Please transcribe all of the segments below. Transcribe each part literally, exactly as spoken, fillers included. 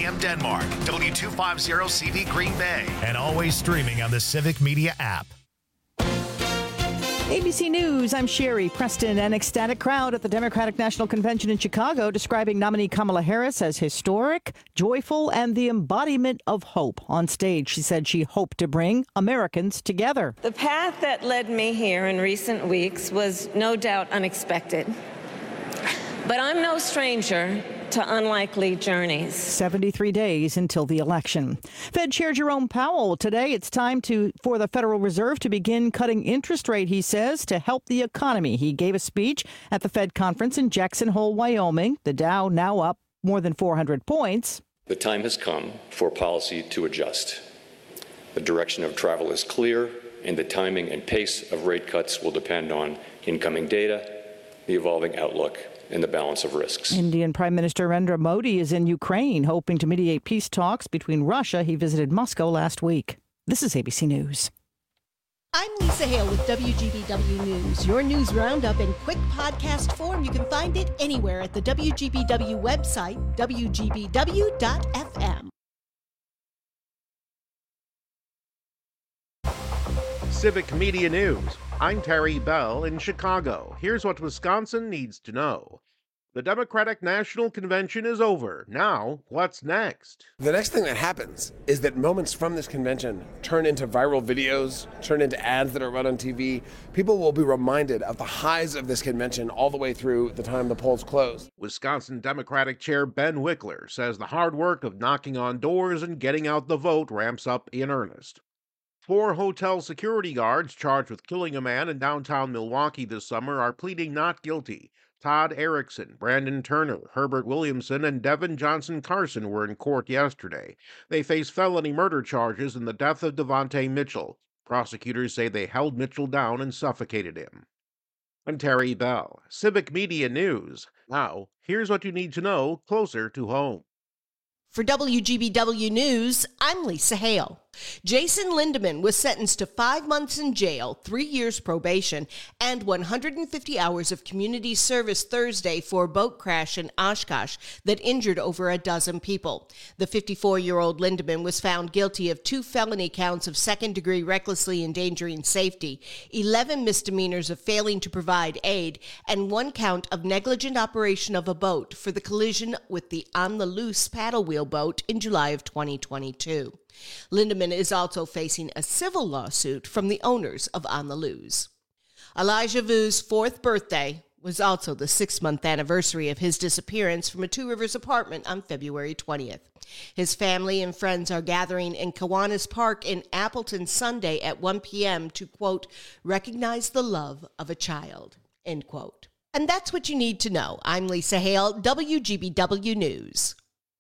M Denmark, W two fifty C V Green Bay, and always streaming on the Civic Media app. A B C News, I'm Sherry Preston. An ecstatic crowd at the Democratic National Convention in Chicago describing nominee Kamala Harris as historic, joyful, and the embodiment of hope. On stage, she said she hoped to bring Americans together. The path that led me here in recent weeks was no doubt unexpected. But I'm no stranger to unlikely journeys. seventy-three days until the election. Fed Chair Jerome Powell, today it's time to for the Federal Reserve to begin cutting interest rate, he says, to help the economy. He gave a speech at the Fed conference in Jackson Hole, Wyoming. The Dow now up more than four hundred points. The time has come for policy to adjust. The direction of travel is clear, and the timing and pace of rate cuts will depend on incoming data, the evolving outlook, and the balance of risks. Indian Prime Minister Narendra Modi is in Ukraine, hoping to mediate peace talks between Russia. He visited Moscow last week. This is A B C News. I'm Lisa Hale with W G B W News. Your news roundup in quick podcast form. You can find it anywhere at the W G B W website, W G B W dot F M. Civic Media News. I'm Terry Bell in Chicago. Here's what Wisconsin needs to know. The Democratic National Convention is over. Now, what's next? The next thing that happens is that moments from this convention turn into viral videos, turn into ads that are run on T V. People will be reminded of the highs of this convention all the way through the time the polls close. Wisconsin Democratic Chair Ben Wickler says the hard work of knocking on doors and getting out the vote ramps up in earnest. Four hotel security guards charged with killing a man in downtown Milwaukee this summer are pleading not guilty. Todd Erickson, Brandon Turner, Herbert Williamson, and Devin Johnson Carson were in court yesterday. They face felony murder charges in the death of Devontae Mitchell. Prosecutors say they held Mitchell down and suffocated him. I'm Terry Bell, Civic Media News. Now, here's what you need to know closer to home. For W G B W News, I'm Lisa Hale. Jason Lindemann was sentenced to five months in jail, three years probation, and one hundred fifty hours of community service Thursday for a boat crash in Oshkosh that injured over a dozen people. The fifty-four-year-old Lindemann was found guilty of two felony counts of second-degree recklessly endangering safety, eleven misdemeanors of failing to provide aid, and one count of negligent operation of a boat for the collision with the On the Loose paddle wheel boat in July of twenty twenty-two. Lindemann is also facing a civil lawsuit from the owners of On the Loose. Elijah Vu's fourth birthday was also the six-month anniversary of his disappearance from a Two Rivers apartment on February twentieth. His family and friends are gathering in Kiwanis Park in Appleton Sunday at one p.m. to, quote, recognize the love of a child, end quote. And that's what you need to know. I'm Lisa Hale, W G B W News.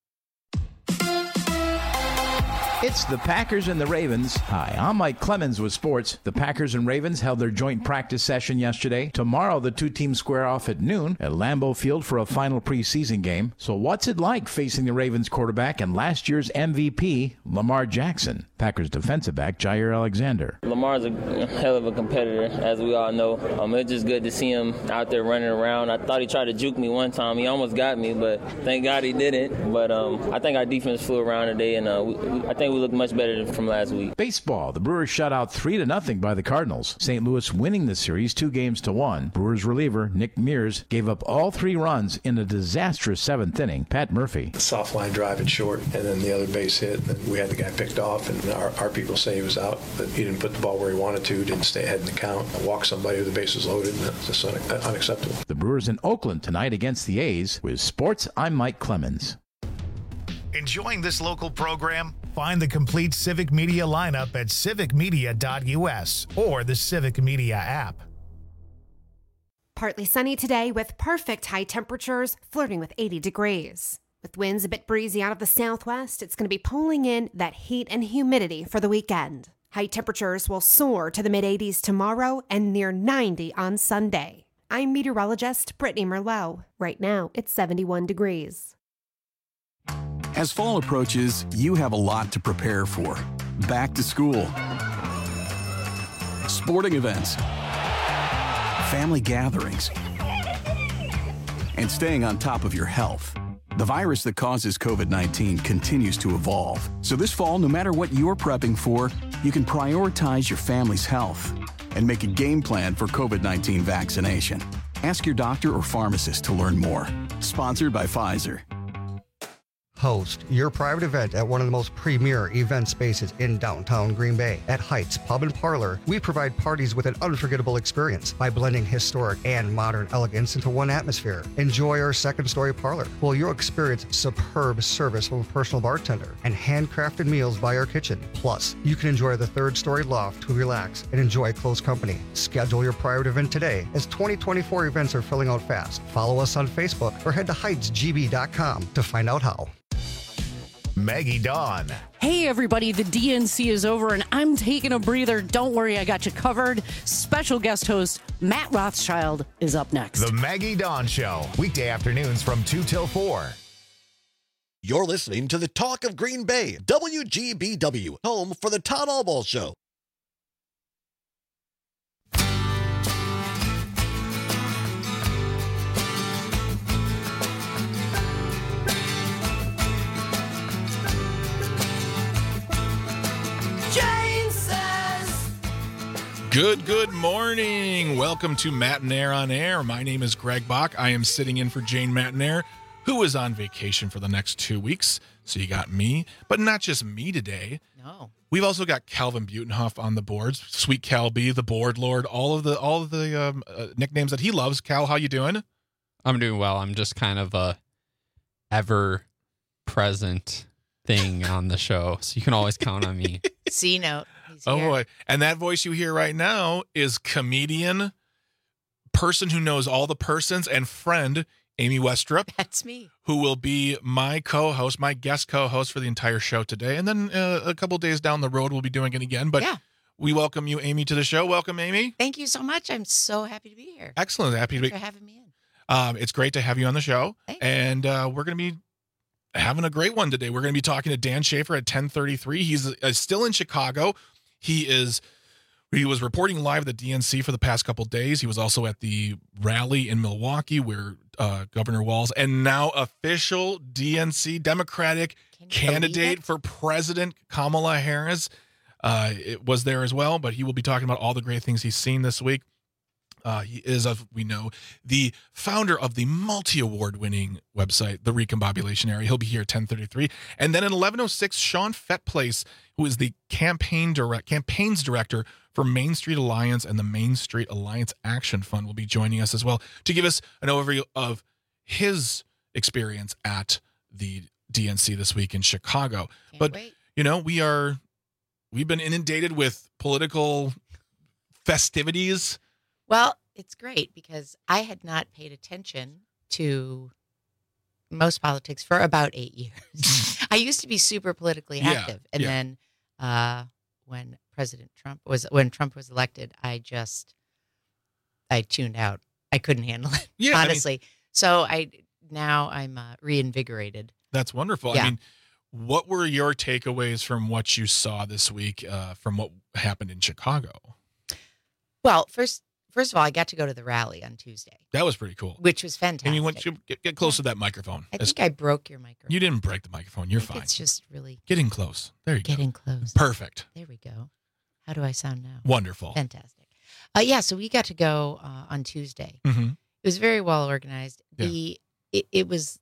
It's the Packers and the Ravens. Hi, I'm Mike Clemens with sports. The Packers and Ravens held their joint practice session yesterday. Tomorrow, the two teams square off at noon at Lambeau Field for a final preseason game. So what's it like facing the Ravens quarterback and last year's M V P, Lamar Jackson? Packers defensive back, Jair Alexander. Lamar's a hell of a competitor, as we all know. Um, it's just good to see him out there running around. I thought he tried to juke me one time. He almost got me, but thank God he didn't. But um, I think our defense flew around today, and uh, we, I think we look much better than from last week. Baseball. The Brewers shut out three to nothing by the Cardinals. Saint Louis winning the series two games to one. Brewers reliever Nick Mears gave up all three runs in a disastrous seventh inning. Pat Murphy. Soft line drive and short, and then the other base hit. And we had the guy picked off, and our, our people say he was out, but he didn't put the ball where he wanted to, didn't stay ahead in the count, walk somebody with the bases loaded, and that's just un- unacceptable. The Brewers in Oakland tonight against the A's. With sports, I'm Mike Clemens. Enjoying this local program? Find the complete Civic Media lineup at civic media dot u s or the Civic Media app. Partly sunny today with perfect high temperatures flirting with eighty degrees. With winds a bit breezy out of the southwest, it's going to be pulling in that heat and humidity for the weekend. High temperatures will soar to the mid-eighties tomorrow and near ninety on Sunday. I'm meteorologist Brittany Merlot. Right now, it's seventy-one degrees. As fall approaches, you have a lot to prepare for. Back to school, sporting events, family gatherings, and staying on top of your health. The virus that causes COVID nineteen continues to evolve. So this fall, no matter what you're prepping for, you can prioritize your family's health and make a game plan for COVID nineteen vaccination. Ask your doctor or pharmacist to learn more. Sponsored by Pfizer. Host your private event at one of the most premier event spaces in downtown Green Bay. At Heights Pub and Parlor, we provide parties with an unforgettable experience by blending historic and modern elegance into one atmosphere. Enjoy our second-story parlor, where you'll experience superb service from a personal bartender and handcrafted meals by our kitchen. Plus, you can enjoy the third-story loft to relax and enjoy close company. Schedule your private event today, as twenty twenty-four events are filling out fast. Follow us on Facebook or head to heights g b dot com to find out how. Maggie Dawn. Hey everybody, the D N C is over and I'm taking a breather. Don't worry, I got you covered. Special guest host Matt Rothschild is up next. The Maggie Dawn Show, weekday afternoons from two till four. You're listening to the Talk of Green Bay, W G B W, home for the Todd Albaugh Show. Good, good morning. Welcome to Matinaire on Air. My name is Greg Bach. I am sitting in for Jane Matinaire, who is on vacation for the next two weeks. So you got me, but not just me today. No. We've also got Calvin Butenhoff on the boards. Sweet Cal B, the board lord, all of the all of the um, uh, nicknames that he loves. Cal, how you doing? I'm doing well. I'm just kind of a ever-present thing on the show, so you can always count on me. C note. Oh boy. And that voice you hear right now is comedian, person who knows all the persons, and friend Amy Westrup. That's me. Who will be my co-host, my guest co-host for the entire show today. And then uh, a couple days down the road, we'll be doing it again. But yeah. We welcome you, Amy, to the show. Welcome, Amy. Thank you so much. I'm so happy to be here. Excellent. Happy Thanks to be for having me in. Um, it's great to have you on the show. Thanks. And uh, we're going to be having a great one today. We're going to be talking to Dan Schaefer at ten thirty-three. He's uh, still in Chicago. He is. He was reporting live at the D N C for the past couple of days. He was also at the rally in Milwaukee where uh, Governor Walz and now official D N C Democratic candidate for President Kamala Harris uh, it was there as well. But he will be talking about all the great things he's seen this week. Uh, he is, as we know, the founder of the multi-award-winning website, The Recombobulation Area. He'll be here at ten thirty-three. And then at eleven oh six, Sean Fettplace, who is the campaign direct campaigns director for Main Street Alliance and the Main Street Alliance Action Fund, will be joining us as well to give us an overview of his experience at the D N C this week in Chicago. Can't but, wait. you know, we are, we've been inundated with political festivities. Well, it's great because I had not paid attention to most politics for about eight years. I used to be super politically Yeah, active. And yeah. then uh, when President Trump was, when Trump was elected, I just, I tuned out. I couldn't handle it, Yeah, I mean- honestly. so I, now I'm uh, reinvigorated. That's wonderful. Yeah. I mean, what were your takeaways from what you saw this week uh, from what happened in Chicago? Well, first, first of all, I got to go to the rally on Tuesday, That was pretty cool. which was fantastic. And you went to get, get close to that microphone. I As- think I broke your microphone. you didn't break the microphone. You're I think fine. It's just really Getting close. There you getting go. close. Perfect. There we go. How do I sound now? Wonderful. Fantastic. Uh, yeah, so we got to go uh, on Tuesday. Mhm. It was very well organized. Yeah. The it, it was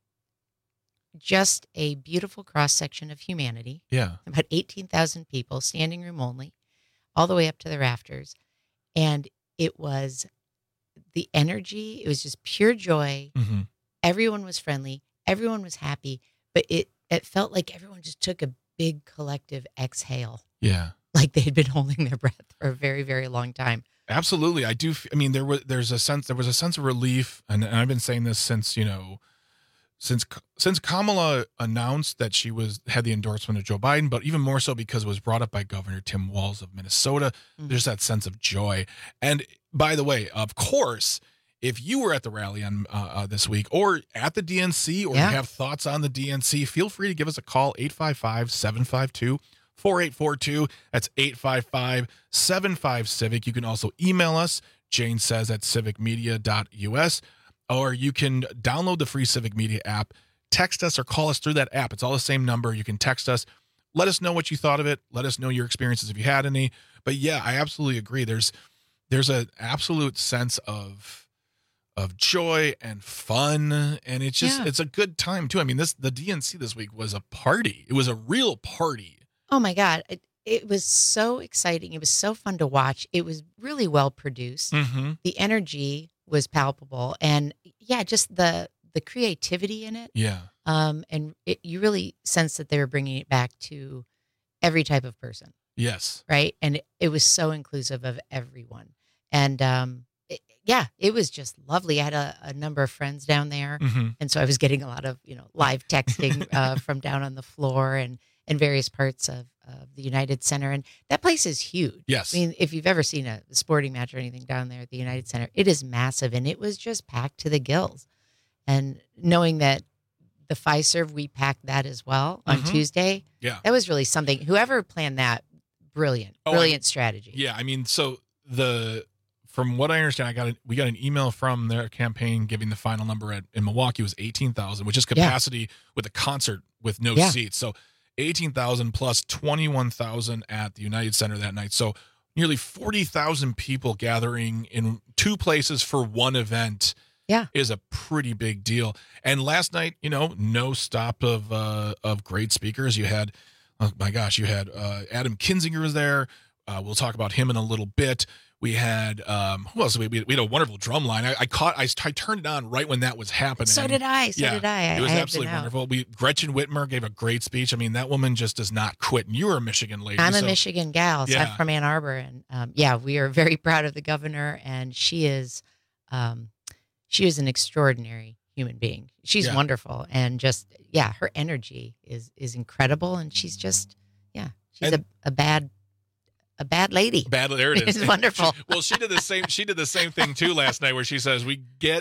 just a beautiful cross section of humanity. Yeah. About eighteen thousand people, standing room only, all the way up to the rafters. And it was the energy, it was just pure joy. Mm-hmm. Everyone was friendly, everyone was happy, but it, it felt like everyone just took a big collective exhale, Yeah. like they had been holding their breath for a very, very long time. Absolutely. I do. f- I mean, there was, there's a sense, there was a sense of relief. And, and I've been saying this since, you know, since, since Kamala announced that she was, had the endorsement of Joe Biden, but even more so because it was brought up by Governor Tim Walz of Minnesota, Mhm. there's that sense of joy. And by the way, of course, if you were at the rally on uh, uh, this week or at the D N C or Yeah. you have thoughts on the D N C, feel free to give us a call, eight five five, seven five two, four eight four two. That's eight five five, seven five, civic. You can also email us, Jane says at civic media dot U S, or you can download the free Civic Media app, text us or call us through that app. It's all the same number. You can text us. Let us know what you thought of it. Let us know your experiences if you had any. But yeah, I absolutely agree. There's there's an absolute sense of of joy and fun, and it's just Yeah. it's a good time too. I mean, this the D N C this week was a party. It was a real party. Oh my God. It, it was so exciting. It was so fun to watch. It was really well produced. Mm-hmm. The energy was palpable. And yeah, just the the creativity in it. Yeah. Um, and it, you really sense that they were bringing it back to every type of person. Yes. Right. And it, it was so inclusive of everyone. And um, it, yeah, it was just lovely. I had a, a number of friends down there. Mhm. And so I was getting a lot of, you know, live texting uh, from down on the floor and, and various parts of, of the United Center. And that place is huge. Yes. I mean, if you've ever seen a sporting match or anything down there at the United Center, it is massive. And it was just packed to the gills. And knowing that the Fiserv, we packed that as well on Mhm. Tuesday. Yeah. That was really something. Whoever planned that, brilliant, Oh, I- brilliant strategy. Yeah, I mean, so the from what I understand, I got a, we got an email from their campaign giving the final number at in Milwaukee was eighteen thousand, which is capacity with a concert with no Yeah. seats. So eighteen thousand plus twenty-one thousand at the United Center that night. So nearly forty thousand people gathering in two places for one event. Yeah. Is a pretty big deal. And last night, you know, no stop of uh, of great speakers. You had, oh my gosh, you had uh, Adam Kinzinger was there. Uh, we'll talk about him in a little bit. We had um, who else? We, we had a wonderful drum line. I, I caught. I, I turned it on right when that was happening. So did I. So yeah, did I. I It was I had absolutely been out. wonderful. We Gretchen Whitmer gave a great speech. I mean, that woman just does not quit. And you were a Michigan lady. I'm a so- Michigan gal. So Yeah. I'm from Ann Arbor. And um, yeah, we are very proud of the governor. And she is, um, she is an extraordinary human being. She's Yeah. wonderful. And just, yeah, her energy is is incredible. And she's just, yeah, she's And- a, a bad, a bad lady. Bad, there it is. It's wonderful. She- well, she did the same. She did the same thing too last night, where she says, "We get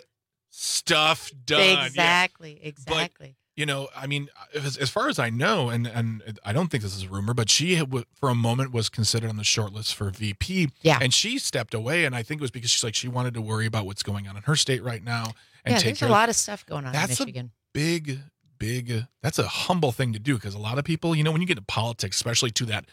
stuff done." Yeah. Exactly. Exactly. You know, I mean, as, as far as I know, and and I don't think this is a rumor, but she had, for a moment was considered on the short list for V P. Yeah. And she stepped away, and I think it was because she's like she wanted to worry about what's going on in her state right now and Yeah, take there's care a lot of stuff going on in That's a Michigan. big, big. That's a humble thing to do because a lot of people, you know, when you get into politics, especially to that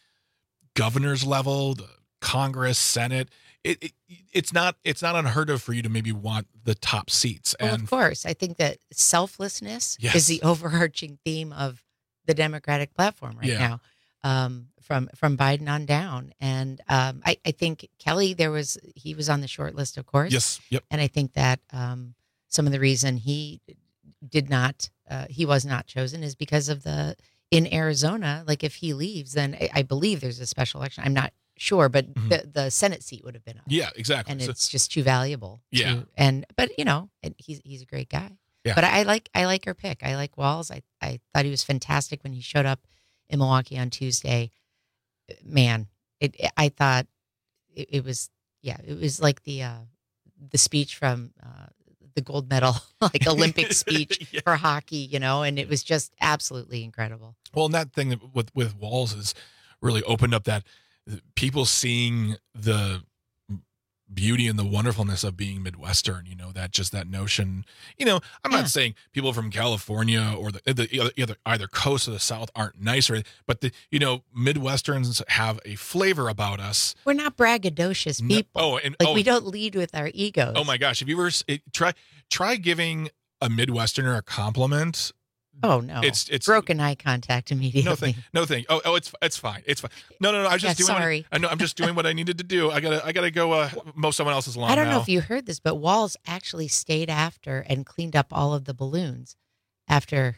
governor's level, the Congress, Senate, it, it it's not it's not unheard of for you to maybe want the top seats. Well, And of course, I think that selflessness Yes. is the overarching theme of the Democratic platform right Yeah. now, um, from from Biden on down. And um, I, I think Kelly, there was he was on the short list, of course. Yes. Yep. And I think that um, some of the reason he did not, uh, he was not chosen, is because of the in Arizona. Like if he leaves, then I, I believe there's a special election. I'm not sure, but Mhm. the the Senate seat would have been up. Yeah, exactly. And So- it's just too valuable. Yeah. To, and but you know, and he's he's a great guy. Yeah. But I like I like her pick. I like Walz. I I thought he was fantastic when he showed up in Milwaukee on Tuesday. Man, it, it- I thought it, it was yeah, it was like the uh, the speech from uh, the gold medal, like Olympic speech Yeah. for hockey, you know, and it was just absolutely incredible. Well, and that thing that with with Walz has really opened up that people seeing the beauty and the wonderfulness of being Midwestern, you know, that just that notion, you know, I'm Yeah. not saying people from California or the, the other, either, either coast or the South aren't nicer, but the, you know, Midwesterns have a flavor about us. We're not braggadocious No- people. oh, and- like oh. we don't lead with our egos. Oh my gosh. Have you ever s- it, try, try giving a Midwesterner a compliment. Oh no! It's it's broken eye contact immediately. No thing. No thing. Oh, oh, it's it's fine. It's fine. No, no, no. I was just Yeah, doing. what I- sorry. I know. I'm just doing what I needed to do. I gotta. I gotta go. Uh, mow someone else's lawn I don't now. know if you heard this, but Walz actually stayed after and cleaned up all of the balloons after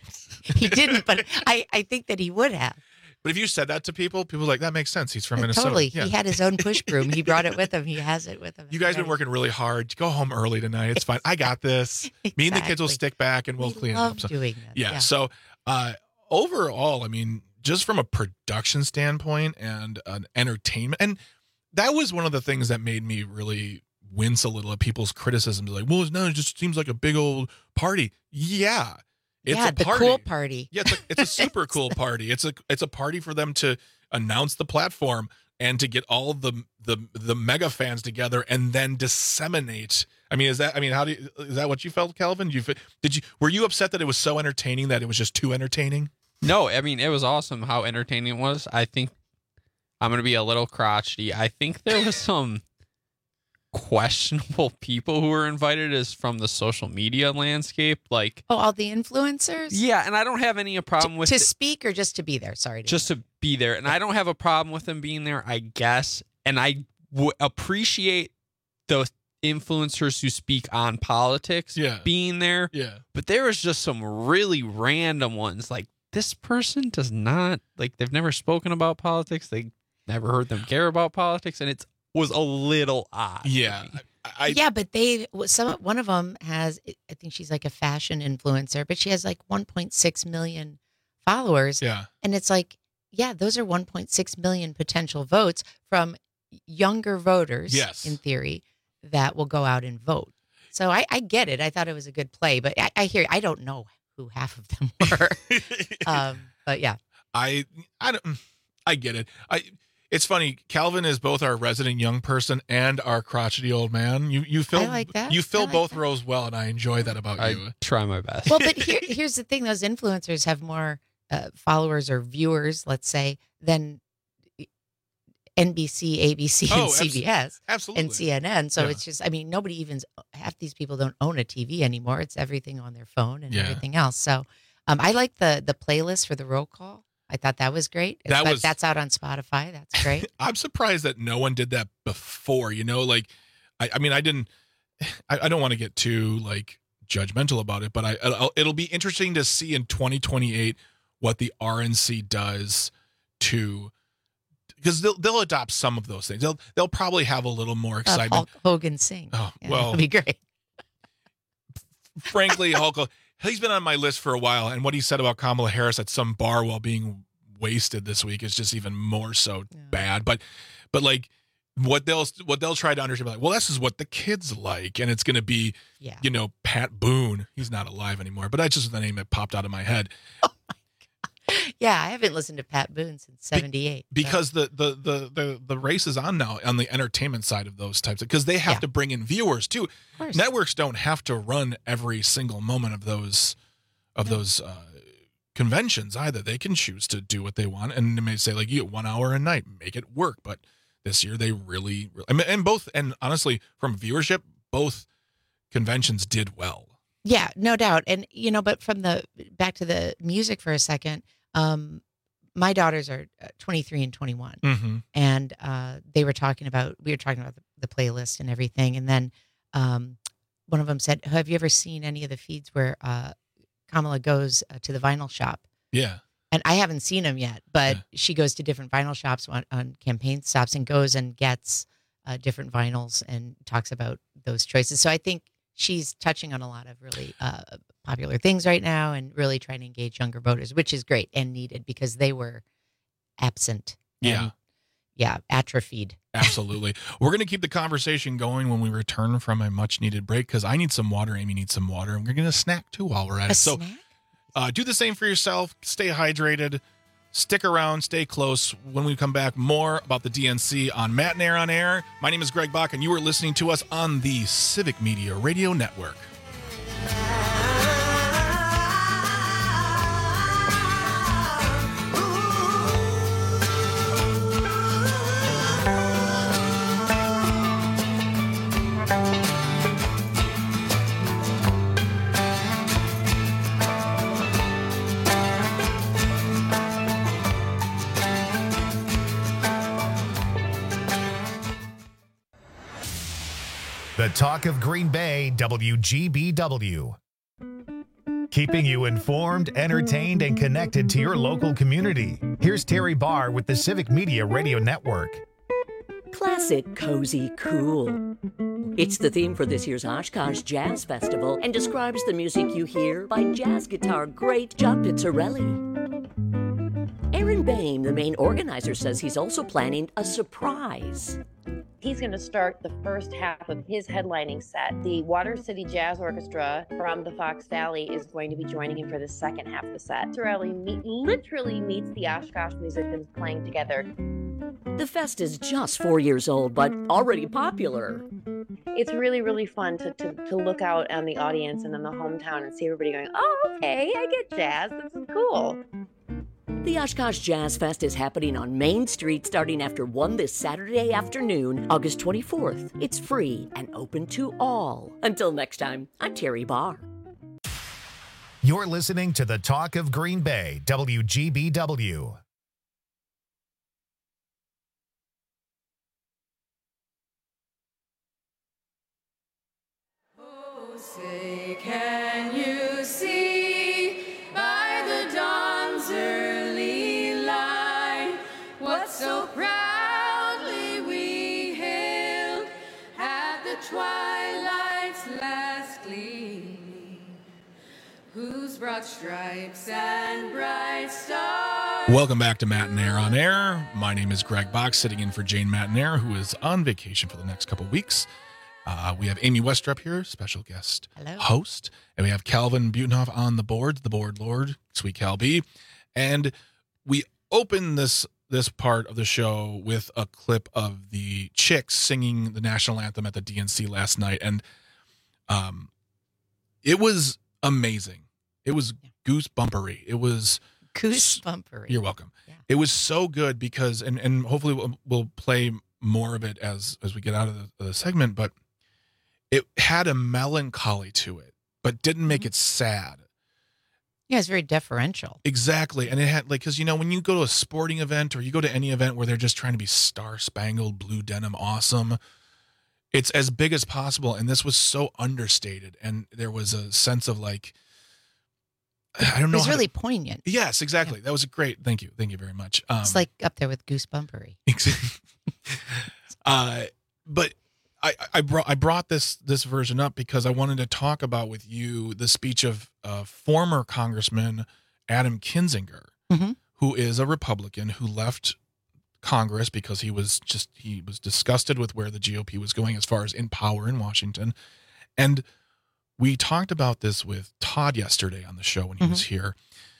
he didn't, but I, I think that he would have. But if you said that to people, people are like that makes sense. He's from Minnesota. Totally. Yeah. He had his own push broom. He brought it with him. He has it with him. You guys been working really hard. Go home early tonight. It's fine. I got this. Me and the kids will Exactly. stick back and we'll We clean love it up. So, doing that. yeah. Yeah. So uh, overall, I mean, just from a production standpoint and an entertainment, and that was one of the things that made me really wince a little at people's criticisms. Like, well, no, it just seems like a big old party. Yeah. It's yeah, a the party. cool party. Yeah, it's a, it's a super cool party. It's a it's a party for them to announce the platform and to get all the the the mega fans together and then disseminate. I mean, is that? I mean, how do you, is that what you felt, Calvin? Did you did you were you upset that it was so entertaining that it was just too entertaining? No, I mean, it was awesome how entertaining it was. I think I'm going to be a little crotchety. I think there was some questionable people who were invited as from the social media landscape. Like, oh, all the influencers? Yeah, and I don't have any problem to, with To it. speak or just to be there? Sorry. To just to be there. And I don't have a problem with them being there, I guess. And I w- appreciate the influencers who speak on politics yeah. being there. Yeah. But there was just some really random ones. Like, this person does not, like, they've never spoken about politics. They never heard them care about politics. And it was a little odd. Yeah. I, I, yeah, but they, some one of them has, I think she's like a fashion influencer, but she has like one point six million followers. Yeah. And it's like, yeah, those are one point six million potential votes from younger voters, yes. in theory, that will go out and vote. So I, I get it. I thought it was a good play, but I, I hear, I don't know who half of them were. um, but yeah. I, I don't, I get it. I, It's funny. Calvin is both our resident young person and our crotchety old man. You you fill I like that. you fill I like both that. roles well, and I enjoy that about I you. try my best. Well, but here, here's the thing: those influencers have more uh, followers or viewers, let's say, than N B C, A B C, and Oh, C B S, absolutely. and C N N. So Yeah. it's just, I mean, nobody even half these people don't own a T V anymore. It's everything on their phone and Yeah. everything else. So um, I like the the playlist for the roll call. I thought that was great. That But was- that's out on Spotify. That's great. I'm surprised that no one did that before. You know, like I, I mean, I didn't. I, I don't want to get too like judgmental about it, but I I'll, it'll be interesting to see in twenty twenty-eight what the R N C does to. Because they'll they'll adopt some of those things. They'll they'll probably have a little more Uh, excitement. Hulk Hogan sing. Oh, Yeah, well. that'd be great. Frankly, Hulk, he's been on my list for a while, and what he said about Kamala Harris at some bar while being wasted this week is just even more so bad. But, but like what they'll what they'll try to understand, like, well, this is what the kids like, and it's going to be, Yeah. you know, Pat Boone. He's not alive anymore, but that's just the name that popped out of my head. Yeah, I haven't listened to Pat Boone since seventy-eight. Because the, the the the the race is on now on the entertainment side of those types of, because they have Yeah. to bring in viewers too. course. Networks don't have to run every single moment of those of those uh, conventions either. They can choose to do what they want, and they may say like, you get one hour a night, make it work. But this year they really, I mean, and both, and honestly, from viewership, both conventions did well. Yeah, no doubt. And, you know, but from the back to the music for a second, um, my daughters are uh, twenty-three and twenty-one. Mm-hmm. And uh, they were talking about, we were talking about the, the playlist and everything. And then um, one of them said, have you ever seen any of the feeds where uh, Kamala goes uh, to the vinyl shop? Yeah. And I haven't seen them yet, but she goes to different vinyl shops on, on campaign stops and goes and gets uh, different vinyls and talks about those choices. So I think she's touching on a lot of really uh, popular things right now and really trying to engage younger voters, which is great and needed because they were absent. Yeah. And, yeah, atrophied. Absolutely. We're going to keep the conversation going when we return from a much needed break because I need some water. Amy needs some water. And we're going to snack too while we're at A it. So snack? uh, do the same for yourself. Stay hydrated. Stick around. Stay close. When we come back, more about the D N C on Matt and Air on Air. My name is Greg Bach, and you are listening to us on the Civic Media Radio Network. The Talk of Green Bay, W G B W. Keeping you informed, entertained, and connected to your local community. Here's Terry Barr with the Civic Media Radio Network. Classic, cozy, cool. It's the theme for this year's Oshkosh Jazz Festival and describes the music you hear by jazz guitar great John Pizzarelli. Aaron Bain, the main organizer, says he's also planning a surprise. He's going to start the first half of his headlining set. The Water City Jazz Orchestra from the Fox Valley is going to be pizzarelli him for the second half of the set. Pizzarelli meet, literally meets the Oshkosh musicians playing together. The fest is just four years old, but already popular. It's really, really fun to, to, to look out on the audience and in the hometown and see everybody going, oh, okay, I get jazz. This is cool. The Oshkosh Jazz Fest is happening on Main Street starting after one this Saturday afternoon, August twenty-fourth. It's free and open to all. Until next time, I'm Terry Barr. You're listening to the Talk of Green Bay, W G B W. Oh, say, can you see by the dawn's early light what so proudly we hailed at the twilight's last gleaming, whose broad stripes and bright stars. Welcome back to Matinaire on Air. My name is Greg Box, sitting in for Jane Matinaire, who is on vacation for the next couple weeks. Uh, we have Amy Westrup here, special guest Hello. host, and we have Calvin Butenhoff on the board, the board lord, sweet Cal B. And we open this this part of the show with a clip of the Chicks singing the national anthem at the D N C last night, and um, it was amazing. It was goosebumpery. It was Goosebumpery. You're welcome. Yeah. It was so good because, and and hopefully we'll, we'll play more of it as as we get out of the, the segment, but it had a melancholy to it, but didn't make it sad. Yeah, it's very deferential. Exactly. And it had, like, because, you know, when you go to a sporting event or you go to any event where they're just trying to be star-spangled, blue denim, awesome, it's as big as possible. And this was so understated. And there was a sense of, like, I don't know. It was really to, poignant. Yes, exactly. Yeah. That was a great. Thank you. Thank you very much. Um, it's like up there with Goosebumpery. uh, but I, I brought I brought this this version up because I wanted to talk about with you the speech of uh, former Congressman Adam Kinzinger, mm-hmm. who is a Republican who left Congress because he was just he was disgusted with where the G O P was going as far as in power in Washington. And we talked about this with Todd yesterday on the show when he mm-hmm. was here.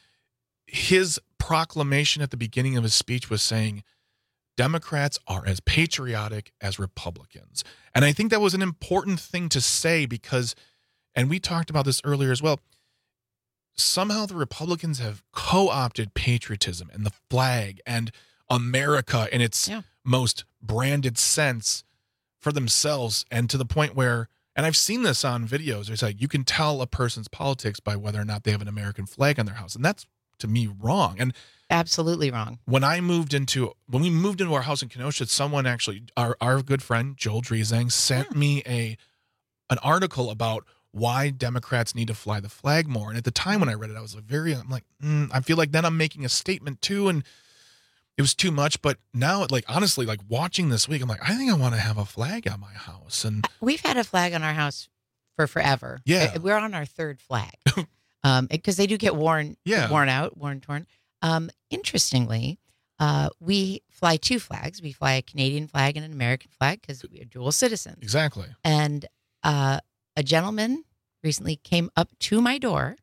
His proclamation at the beginning of his speech was saying Democrats are as patriotic as Republicans. And I think that was an important thing to say because, and we talked about this earlier as well, somehow the Republicans have co-opted patriotism and the flag and America in its yeah. most branded sense for themselves, and to the point where, and I've seen this on videos, it's like you can tell a person's politics by whether or not they have an American flag on their house. And that's, to me, wrong. And absolutely wrong. When I moved into, when we moved into our house in Kenosha, someone actually, our, our good friend, Joel Driesang, sent yeah. me a an article about why Democrats need to fly the flag more. And at the time when I read it, I was like, very, I'm like, mm, I feel like then I'm making a statement too. And it was too much. But now, like, honestly, like watching this week, I'm like, I think I want to have a flag on my house. And we've had a flag on our house for forever. Yeah. We're on our third flag. um, because they do get worn, yeah. worn out, worn, torn. Um, interestingly, uh, we fly two flags. We fly a Canadian flag and an American flag because we are dual citizens. Exactly. And uh, a gentleman recently came up to my door,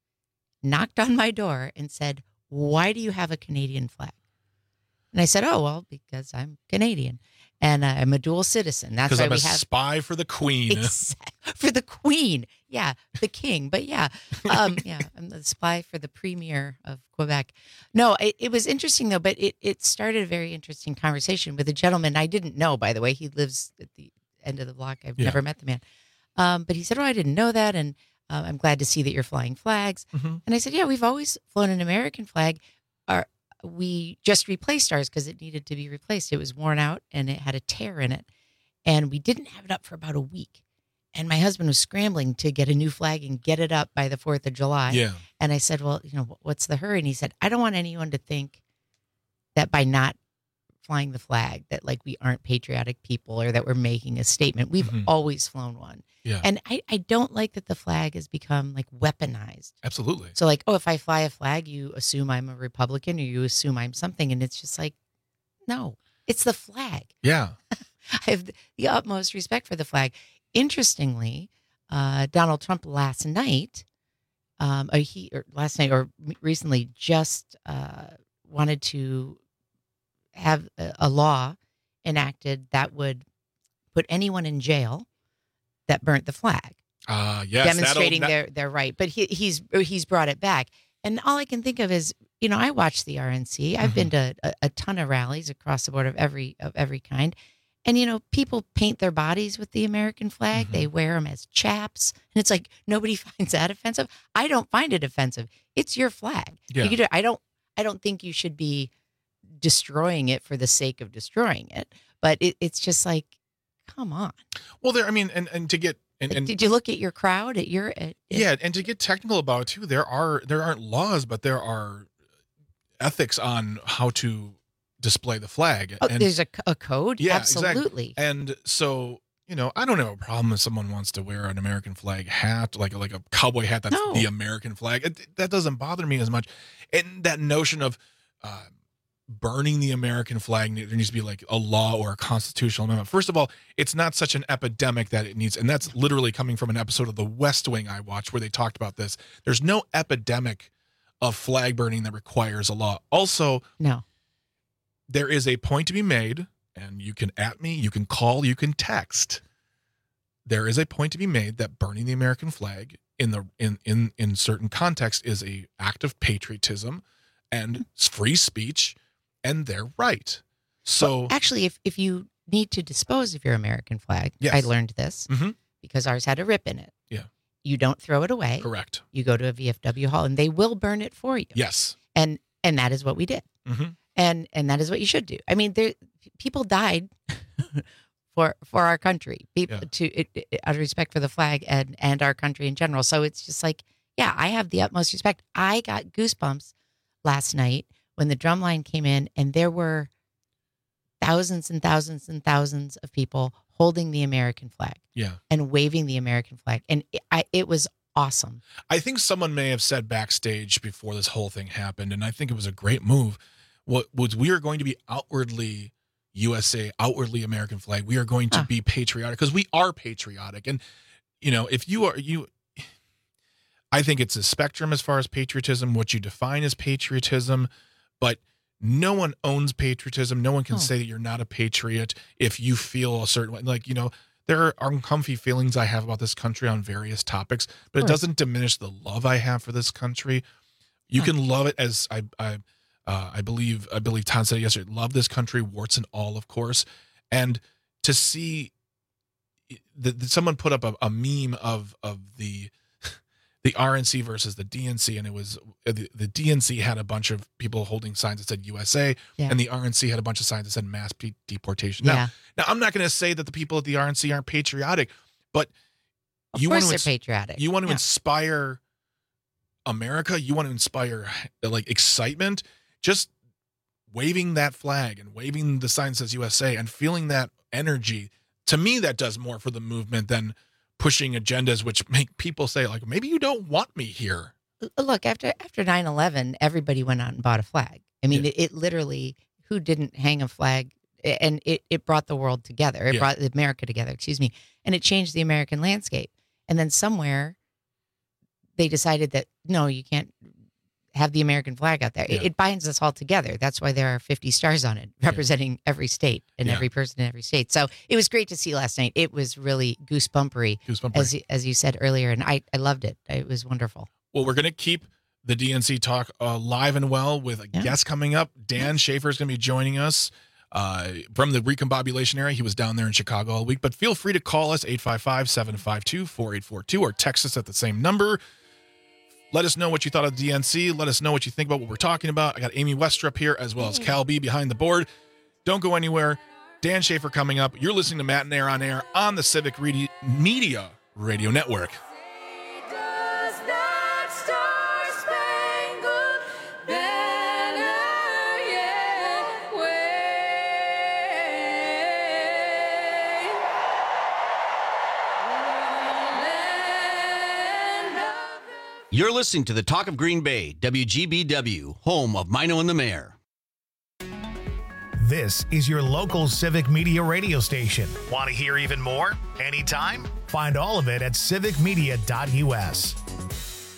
knocked on my door, and said, "Why do you have a Canadian flag?" And I said, "Oh, well, because I'm Canadian and uh, I'm a dual citizen. That's why I'm we a have spy for the Queen." Exactly. For the Queen, yeah, the King, but yeah, um, yeah, I'm the spy for the Premier of Quebec. No, it, it was interesting though, but it it started a very interesting conversation with a gentleman I didn't know. By the way, he lives at the end of the block. I've Yeah. never met the man, um, but he said, "Oh, I didn't know that," and uh, I'm glad to see that you're flying flags. Mm-hmm. And I said, "Yeah, we've always flown an American flag. Our we just replaced ours because it needed to be replaced. It was worn out and it had a tear in it. And we didn't have it up for about a week. And my husband was scrambling to get a new flag and get it up by the fourth of July. Yeah. And I said, well, you know, what's the hurry? And he said, I don't want anyone to think that by not flying the flag that like we aren't patriotic people or that we're making a statement. We've Mhm. always flown one. Yeah. And I, I don't like that the flag has become like weaponized. Absolutely. So like, oh, if I fly a flag, you assume I'm a Republican or you assume I'm something. And it's just like, no, it's the flag. Yeah. I have the utmost respect for the flag. Interestingly, uh, Donald Trump last night, um, or he or last night or recently just uh, wanted to have a, a law enacted that would put anyone in jail that burnt the flag, Uh, yes, demonstrating that'll- their their right. But he, he's he's brought it back, and all I can think of is, you know, I watch the R N C. I've been to a, a ton of rallies across the board of every of every kind, and you know, people paint their bodies with the American flag. They wear them as chaps, and it's like nobody finds that offensive. I don't find it offensive. It's your flag. Yeah. You could do, I don't. I don't think you should be destroying it for the sake of destroying it. But it, it's just like, come on. Well, there. I mean, and, and to get and, and Did you look at your crowd? At your at, yeah, and to get technical about it too, there are there aren't laws, but there are ethics on how to display the flag. Oh, and, there's a, a code. yeah, Absolutely. exactly. And so, you know, I don't have a problem if someone wants to wear an American flag hat, like like a cowboy hat that's No. the American flag. It, that doesn't bother me as much. And that notion of uh, burning the American flag, there needs to be like a law or a constitutional amendment. First of all, it's not such an epidemic that it needs, and that's literally coming from an episode of The West Wing I watched where they talked about this. There's no epidemic of flag burning that requires a law. Also, no, there is a point to be made, and you can at me, you can call, you can text. There is a point to be made that burning the American flag in the in in in certain contexts is a act of patriotism and free speech, and they're right. So Well, actually, if, if you need to dispose of your American flag, Yes. I learned this Mhm. because ours had a rip in it. Yeah. You don't throw it away. Correct. You go to a V F W hall and they will burn it for you. Yes. And and that is what we did. Mhm. And and that is what you should do. I mean, there people died for for our country. People to it, it- out of respect for the flag and and our country in general. So it's just like, yeah, I have the utmost respect. I got goosebumps last night when the drum line came in and there were thousands and thousands and thousands of people holding the American flag Yeah. and waving the American flag. And it, I, it was awesome. I think someone may have said backstage before this whole thing happened, and I think it was a great move. What was we are going to be outwardly U S A, outwardly American flag. We are going to be patriotic because we are patriotic. And you know, if you are you, I think it's a spectrum as far as patriotism, what you define as patriotism, but no one owns patriotism. No one can Oh. say that you're not a patriot if you feel a certain way. Like, you know, there are uncomfy feelings I have about this country on various topics, but it Sure. doesn't diminish the love I have for this country. You Huh. can love it as I, I, uh, I believe, I believe Tom said yesterday, love this country, warts and all, of course. And to see that that someone put up a, a meme of, of the, the R N C versus the D N C, and it was the, the D N C had a bunch of people holding signs that said U S A, Yeah. and the R N C had a bunch of signs that said mass de- deportation. Yeah. Now, now I'm not going to say that the people at the R N C aren't patriotic, but Of you course want to they're ins- patriotic. You want to Yeah. inspire America. You want to inspire like excitement. Just waving that flag and waving the sign that says U S A and feeling that energy. To me, that does more for the movement than pushing agendas which make people say like, maybe you don't want me here. Look, after after nine eleven, everybody went out and bought a flag. I mean, it, it literally, who didn't hang a flag? And it, it brought the world together. It Yeah. brought America together, excuse me. And it changed the American landscape. And then somewhere they decided that, no, you can't have the American flag out there. It, Yeah. it binds us all together. That's why there are fifty stars on it, representing every state and Yeah. every person in every state. So it was great to see last night. It was really goosebumpery, Goosebumpery. as, you- as you said earlier. And I, I loved it. It was wonderful. Well, we're going to keep the D N C talk uh, live and well with a guest coming up. Dan Schaefer is going to be joining us uh, from the recombobulation area. He was down there in Chicago all week, but feel free to call us eight five five, seven five two, four eight four two or text us at the same number. Let us know what you thought of the D N C. Let us know what you think about what we're talking about. I got Amy Westrup here as well as Cal B behind the board. Don't go anywhere. Dan Schaefer coming up. You're listening to Matt and Air on Air on the Civic Redi- Media Radio Network. Does that star-spangled banner yet You're listening to the Talk of Green Bay, W G B W, home of Mino and the Mayor. This is your local Civic Media radio station. Want to hear even more? Anytime? Find all of it at civic media dot U S.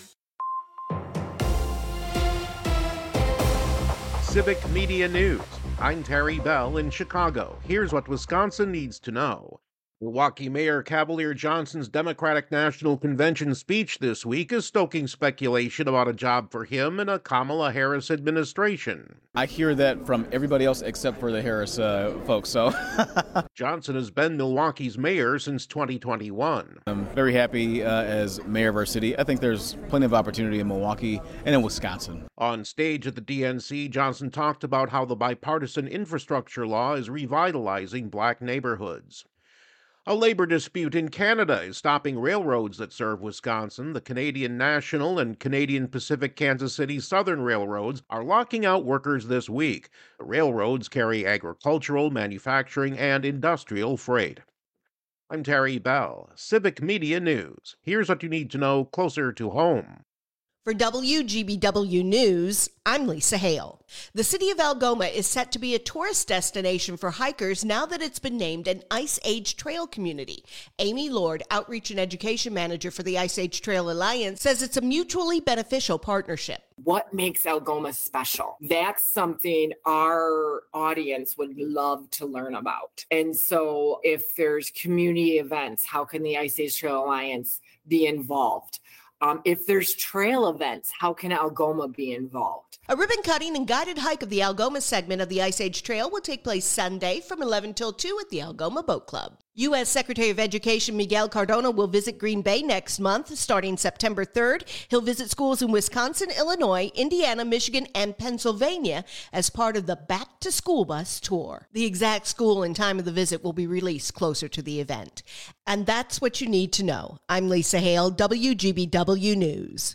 Civic Media News. I'm Terry Bell in Chicago. Here's what Wisconsin needs to know. Milwaukee Mayor Cavalier Johnson's Democratic National Convention speech this week is stoking speculation about a job for him in a Kamala Harris administration. I hear that from everybody else except for the Harris uh, folks, so. Johnson has been Milwaukee's mayor since twenty twenty-one. I'm very happy uh, as mayor of our city. I think there's plenty of opportunity in Milwaukee and in Wisconsin. On stage at the D N C, Johnson talked about how the bipartisan infrastructure law is revitalizing black neighborhoods. A labor dispute in Canada is stopping railroads that serve Wisconsin. The Canadian National and Canadian Pacific Kansas City Southern Railroads are locking out workers this week. The railroads carry agricultural, manufacturing, and industrial freight. I'm Terry Bell, Civic Media News. Here's what you need to know closer to home. For W G B W News, I'm Lisa Hale. The city of Algoma is set to be a tourist destination for hikers now that it's been named an Ice Age Trail community. Amy Lord, Outreach and Education Manager for the Ice Age Trail Alliance, says it's a mutually beneficial partnership. What makes Algoma special? That's something our audience would love to learn about. And so if there's community events, how can the Ice Age Trail Alliance be involved? Um, if there's trail events, how can Algoma be involved? A ribbon cutting and guided hike of the Algoma segment of the Ice Age Trail will take place Sunday from eleven till two at the Algoma Boat Club. U S Secretary of Education Miguel Cardona will visit Green Bay next month, starting September third. He'll visit schools in Wisconsin, Illinois, Indiana, Michigan, and Pennsylvania as part of the Back to School Bus Tour. The exact school and time of the visit will be released closer to the event. And that's what you need to know. I'm Lisa Hale, W G B W News.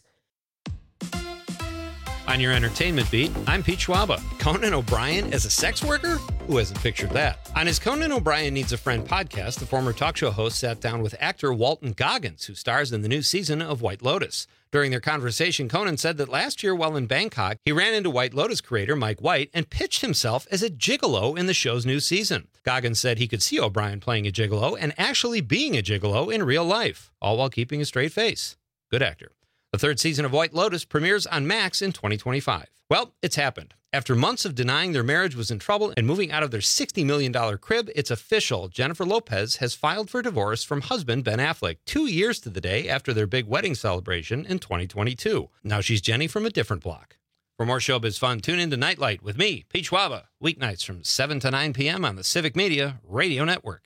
On your entertainment beat, I'm Pete Schwaba. Conan O'Brien as a sex worker? Who hasn't pictured that? On his Conan O'Brien Needs a Friend podcast, the former talk show host sat down with actor Walton Goggins, who stars in the new season of White Lotus. During their conversation, Conan said that last year while in Bangkok, he ran into White Lotus creator Mike White and pitched himself as a gigolo in the show's new season. Goggins said he could see O'Brien playing a gigolo and actually being a gigolo in real life, all while keeping a straight face. Good actor. The third season of White Lotus premieres on Max in twenty twenty-five. Well, it's happened. After months of denying their marriage was in trouble and moving out of their sixty million dollars crib, it's official. Jennifer Lopez has filed for divorce from husband Ben Affleck two years to the day after their big wedding celebration in twenty twenty-two. Now she's Jenny from a different block. For more showbiz fun, tune in to Nightlight with me, Pete Schwaba, weeknights from seven to nine p.m. on the Civic Media Radio Network.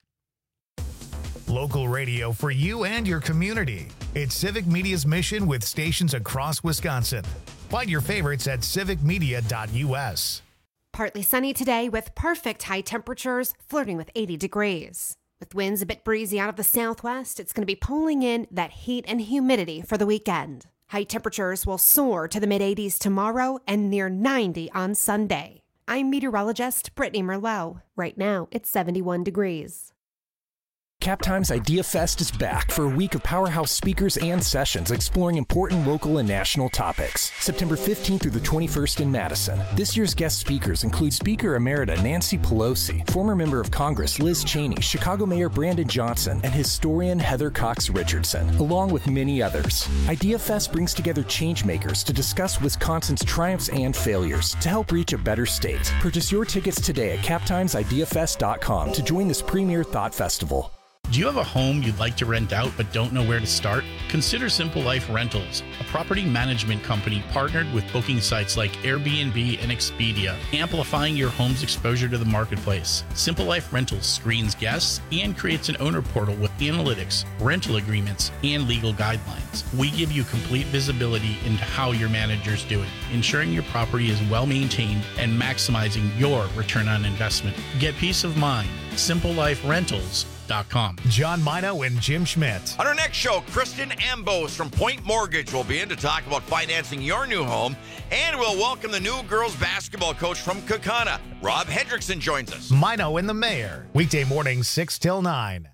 Local radio for you and your community. It's Civic Media's mission with stations across Wisconsin. Find your favorites at civic media dot u s. Partly sunny today with perfect high temperatures flirting with eighty degrees. With winds a bit breezy out of the southwest, it's going to be pulling in that heat and humidity for the weekend. High temperatures will soar to the mid eighties tomorrow and near ninety on Sunday. I'm meteorologist Brittany Merlot. Right now, it's seventy-one degrees. Captime's Idea Fest is back for a week of powerhouse speakers and sessions exploring important local and national topics. September fifteenth through the twenty-first in Madison. This year's guest speakers include Speaker Emerita Nancy Pelosi, former member of Congress Liz Cheney, Chicago Mayor Brandon Johnson, and historian Heather Cox Richardson, along with many others. Idea Fest brings together changemakers to discuss Wisconsin's triumphs and failures to help reach a better state. Purchase your tickets today at captimes idea fest dot com to join this premier thought festival. Do you have a home you'd like to rent out but don't know where to start? Consider Simple Life Rentals, a property management company partnered with booking sites like Airbnb and Expedia, amplifying your home's exposure to the marketplace. Simple Life Rentals screens guests and creates an owner portal with analytics, rental agreements, and legal guidelines. We give you complete visibility into how your manager's doing, ensuring your property is well maintained and maximizing your return on investment. Get peace of mind. simple life rentals dot com. John Mino and Jim Schmidt. On our next show, Kristen Ambos from Point Mortgage will be in to talk about financing your new home, and we'll welcome the new girls basketball coach from Kakana. Rob Hendrickson joins us. Mino and the Mayor, weekday mornings six till nine.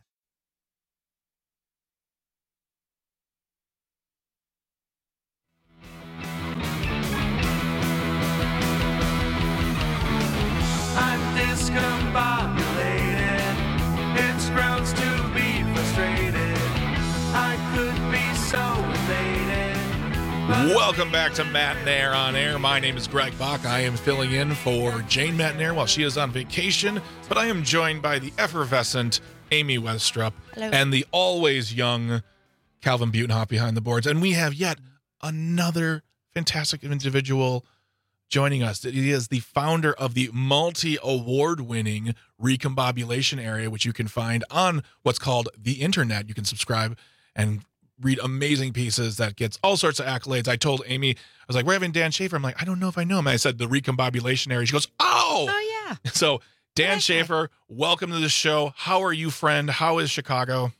I'm discombobulated. It's grounds to be frustrated. I could be so elated. Welcome back to Matt Nair on Air. My name is Greg Bach. I am filling in for Jane Matt Nair while she is on vacation, but I am joined by the effervescent Amy Westrup Hello. and the always young Calvin Butenhoff behind the boards. And we have yet another fantastic individual joining us. He is the founder of the multi-award winning Recombobulation Area, which you can find on what's called the internet. You can subscribe and read amazing pieces that gets all sorts of accolades. I told Amy, I was like, we're having Dan Schaefer. I'm like, I don't know if I know him. And I said the Recombobulation Area. She goes, oh! Oh, yeah. So Dan Schaefer, welcome to the show. How are you, friend? How is Chicago?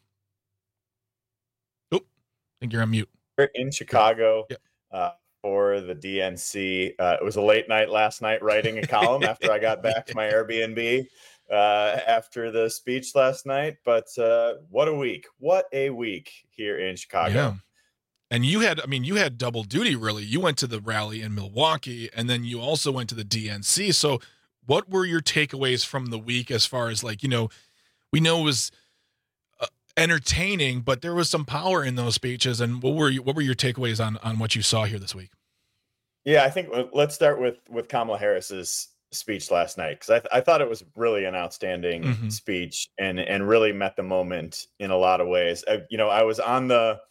Oh, I think you're on mute. We're in Chicago uh, for the D N C. Uh, it was a late night last night writing a column after I got back to my Airbnb uh, after the speech last night. But uh, what a week. What a week here in Chicago. Yeah. And you had, I mean, you had double duty, really. You went to the rally in Milwaukee, and then you also went to the D N C. So what were your takeaways from the week as far as, like, you know, we know it was uh, entertaining, but there was some power in those speeches. And what were you, what were your takeaways on, on what you saw here this week? Yeah, I think let's start with, with Kamala Harris's speech last night, because I, th- I thought it was really an outstanding Mhm. speech and and really met the moment in a lot of ways. I, you know, I was on the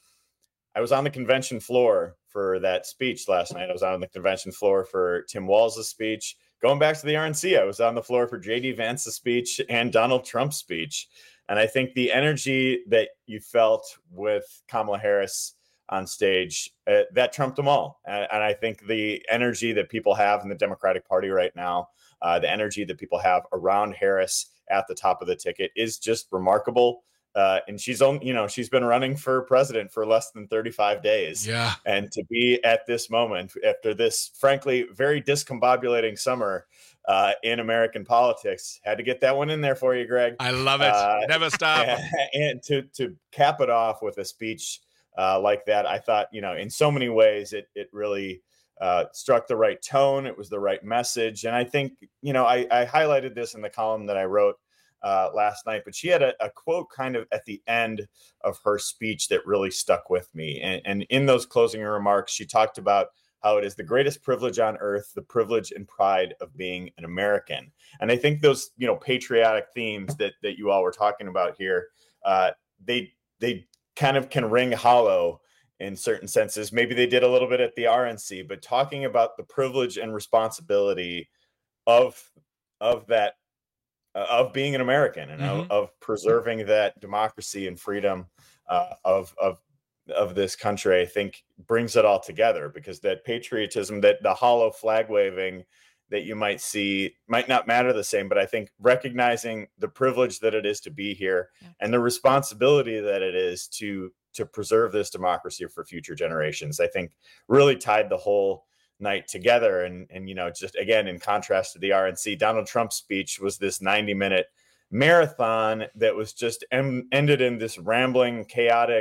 I was on the convention floor for that speech last night. I was on the convention floor for Tim Walz's speech. Going back to the R N C, I was on the floor for J D Vance's speech and Donald Trump's speech. And I think the energy that you felt with Kamala Harris on stage, uh, that trumped them all. And, and I think the energy that people have in the Democratic Party right now, uh, the energy that people have around Harris at the top of the ticket is just remarkable. Uh, and she's only, you know, she's been running for president for less than thirty-five days. Yeah. And to be at this moment after this, frankly, very discombobulating summer uh, in American politics, had to get that one in there for you, Greg. I love it. Uh, Never stop. And, and to, to cap it off with a speech uh, like that, I thought, you know, in so many ways, it, it really uh, struck the right tone. It was the right message. And I think, you know, I, I highlighted this in the column that I wrote uh, last night, but she had a, a quote kind of at the end of her speech that really stuck with me. And, and in those closing remarks, she talked about how it is the greatest privilege on earth, the privilege and pride of being an American. And I think those, you know, patriotic themes that that you all were talking about here, uh, they they kind of can ring hollow in certain senses. Maybe they did a little bit at the R N C, but talking about the privilege and responsibility of of that uh, of being an American and Mhm. of, of preserving that democracy and freedom uh, of of of this country, I think brings it all together, because that patriotism, that the hollow flag waving that you might see might not matter the same, but I think recognizing the privilege that it is to be here and the responsibility that it is to to preserve this democracy for future generations, I think really tied the whole night together. And, and you know, just again, in contrast to the R N C, Donald Trump's speech was this ninety minute marathon that was just em- ended in this rambling, chaotic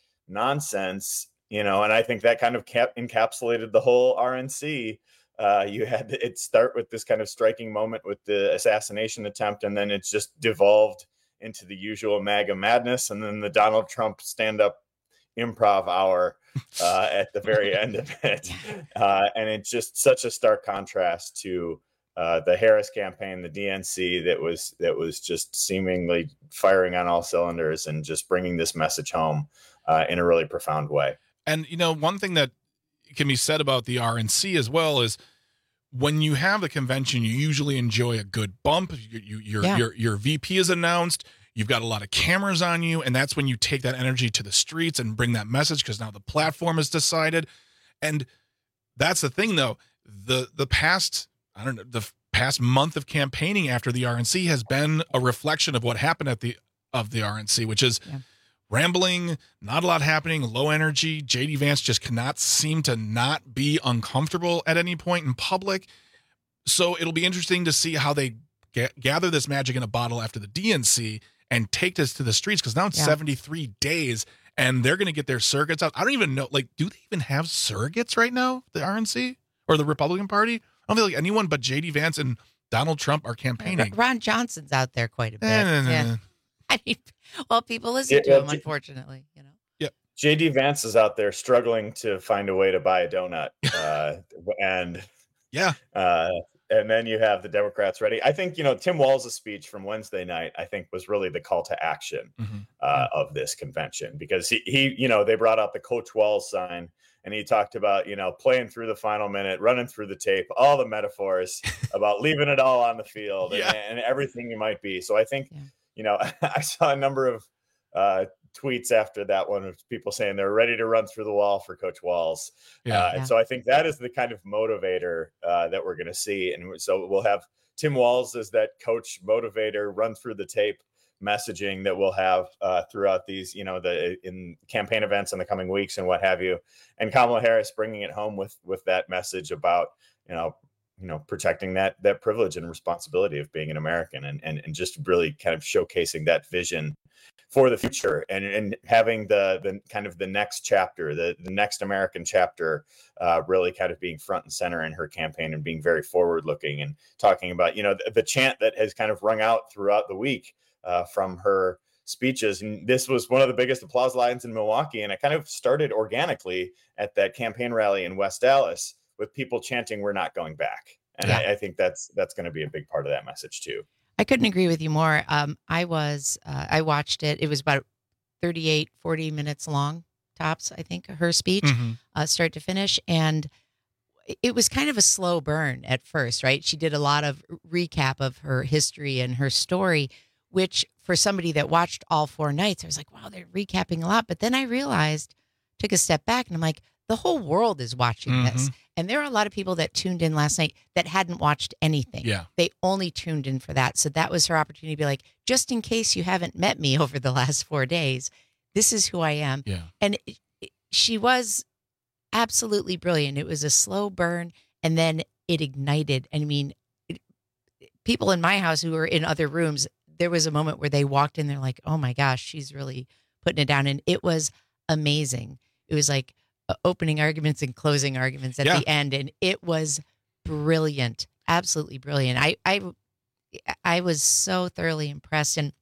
nonsense, you know, and I think that kind of cap- encapsulated the whole R N C. Uh, you had it start with this kind of striking moment with the assassination attempt, and then it's just devolved into the usual MAGA madness, and then the Donald Trump stand-up improv hour uh, at the very end of it. Uh, and it's just such a stark contrast to uh, the Harris campaign, the D N C, that was that was just seemingly firing on all cylinders and just bringing this message home uh, in a really profound way. And, you know, one thing that can be said about the R N C as well is when you have the convention, you usually enjoy a good bump. You, you, your, Yeah. your, your V P is announced. You've got a lot of cameras on you. And that's when you take that energy to the streets and bring that message, because now the platform is decided. And that's the thing, though. The, the past, I don't know, the past month of campaigning after the R N C has been a reflection of what happened at the, of the R N C, which is Yeah. rambling, not a lot happening, low energy. J D Vance just cannot seem to not be uncomfortable at any point in public. So it'll be interesting to see how they ga- gather this magic in a bottle after the D N C and take this to the streets, because now it's Yeah. seventy-three days and they're going to get their surrogates out. I don't even know, like, do they even have surrogates right now, the R N C or the Republican Party? I don't feel like anyone but J D Vance and Donald Trump are campaigning. Ron Johnson's out there quite a bit. Eh, nah, nah, yeah. nah. I mean, well, people listen Yeah, to yeah, him, J- unfortunately. You know. Yep. J D Vance is out there struggling to find a way to buy a donut. Uh, and yeah. Uh, and then you have the Democrats ready. I think, you know, Tim Walz' speech from Wednesday night, I think was really the call to action mm-hmm. uh, of this convention, because he, he, you know, they brought out the Coach Walz sign and he talked about, you know, playing through the final minute, running through the tape, all the metaphors about leaving it all on the field yeah. and, and everything you might be. So I think, yeah. you know, I saw a number of uh, tweets after that one of people saying they're ready to run through the wall for Coach Walz. Yeah. Uh, yeah. And so I think that is the kind of motivator uh, that we're going to see. And so we'll have Tim Walz as that coach motivator, run through the tape messaging that we'll have uh, throughout these, you know, the in campaign events in the coming weeks and what have you. And Kamala Harris bringing it home with with that message about, you know, you know, protecting that that privilege and responsibility of being an American, and and, and just really kind of showcasing that vision for the future, and, and having the the kind of the next chapter, the, the next American chapter, uh, really kind of being front and center in her campaign and being very forward looking and talking about, you know, the, the chant that has kind of rung out throughout the week uh, from her speeches. And this was one of the biggest applause lines in Milwaukee. And it kind of started organically at that campaign rally in West Dallas with people chanting, "We're not going back." And yeah. I, I think that's that's going to be a big part of that message too. I couldn't agree with you more. Um, I was, uh, I watched it. It was about thirty-eight, forty minutes long, tops, I think, her speech, mm-hmm. uh, start to finish. And it was kind of a slow burn at first, right? She did a lot of recap of her history and her story, which for somebody that watched all four nights, I was like, wow, they're recapping a lot. But then I realized, took a step back, and I'm like, the whole world is watching mm-hmm. this. And there are a lot of people that tuned in last night that hadn't watched anything. Yeah. They only tuned in for that. So that was her opportunity to be like, just in case you haven't met me over the last four days, this is who I am. Yeah. And it, it, she was absolutely brilliant. It was a slow burn, and then it ignited. I mean, it, people in my house who were in other rooms, there was a moment where they walked in, they're like, oh my gosh, she's really putting it down. And it was amazing. It was like opening arguments and closing arguments at yeah. the end, and it was brilliant, absolutely brilliant. I, I, I was so thoroughly impressed, and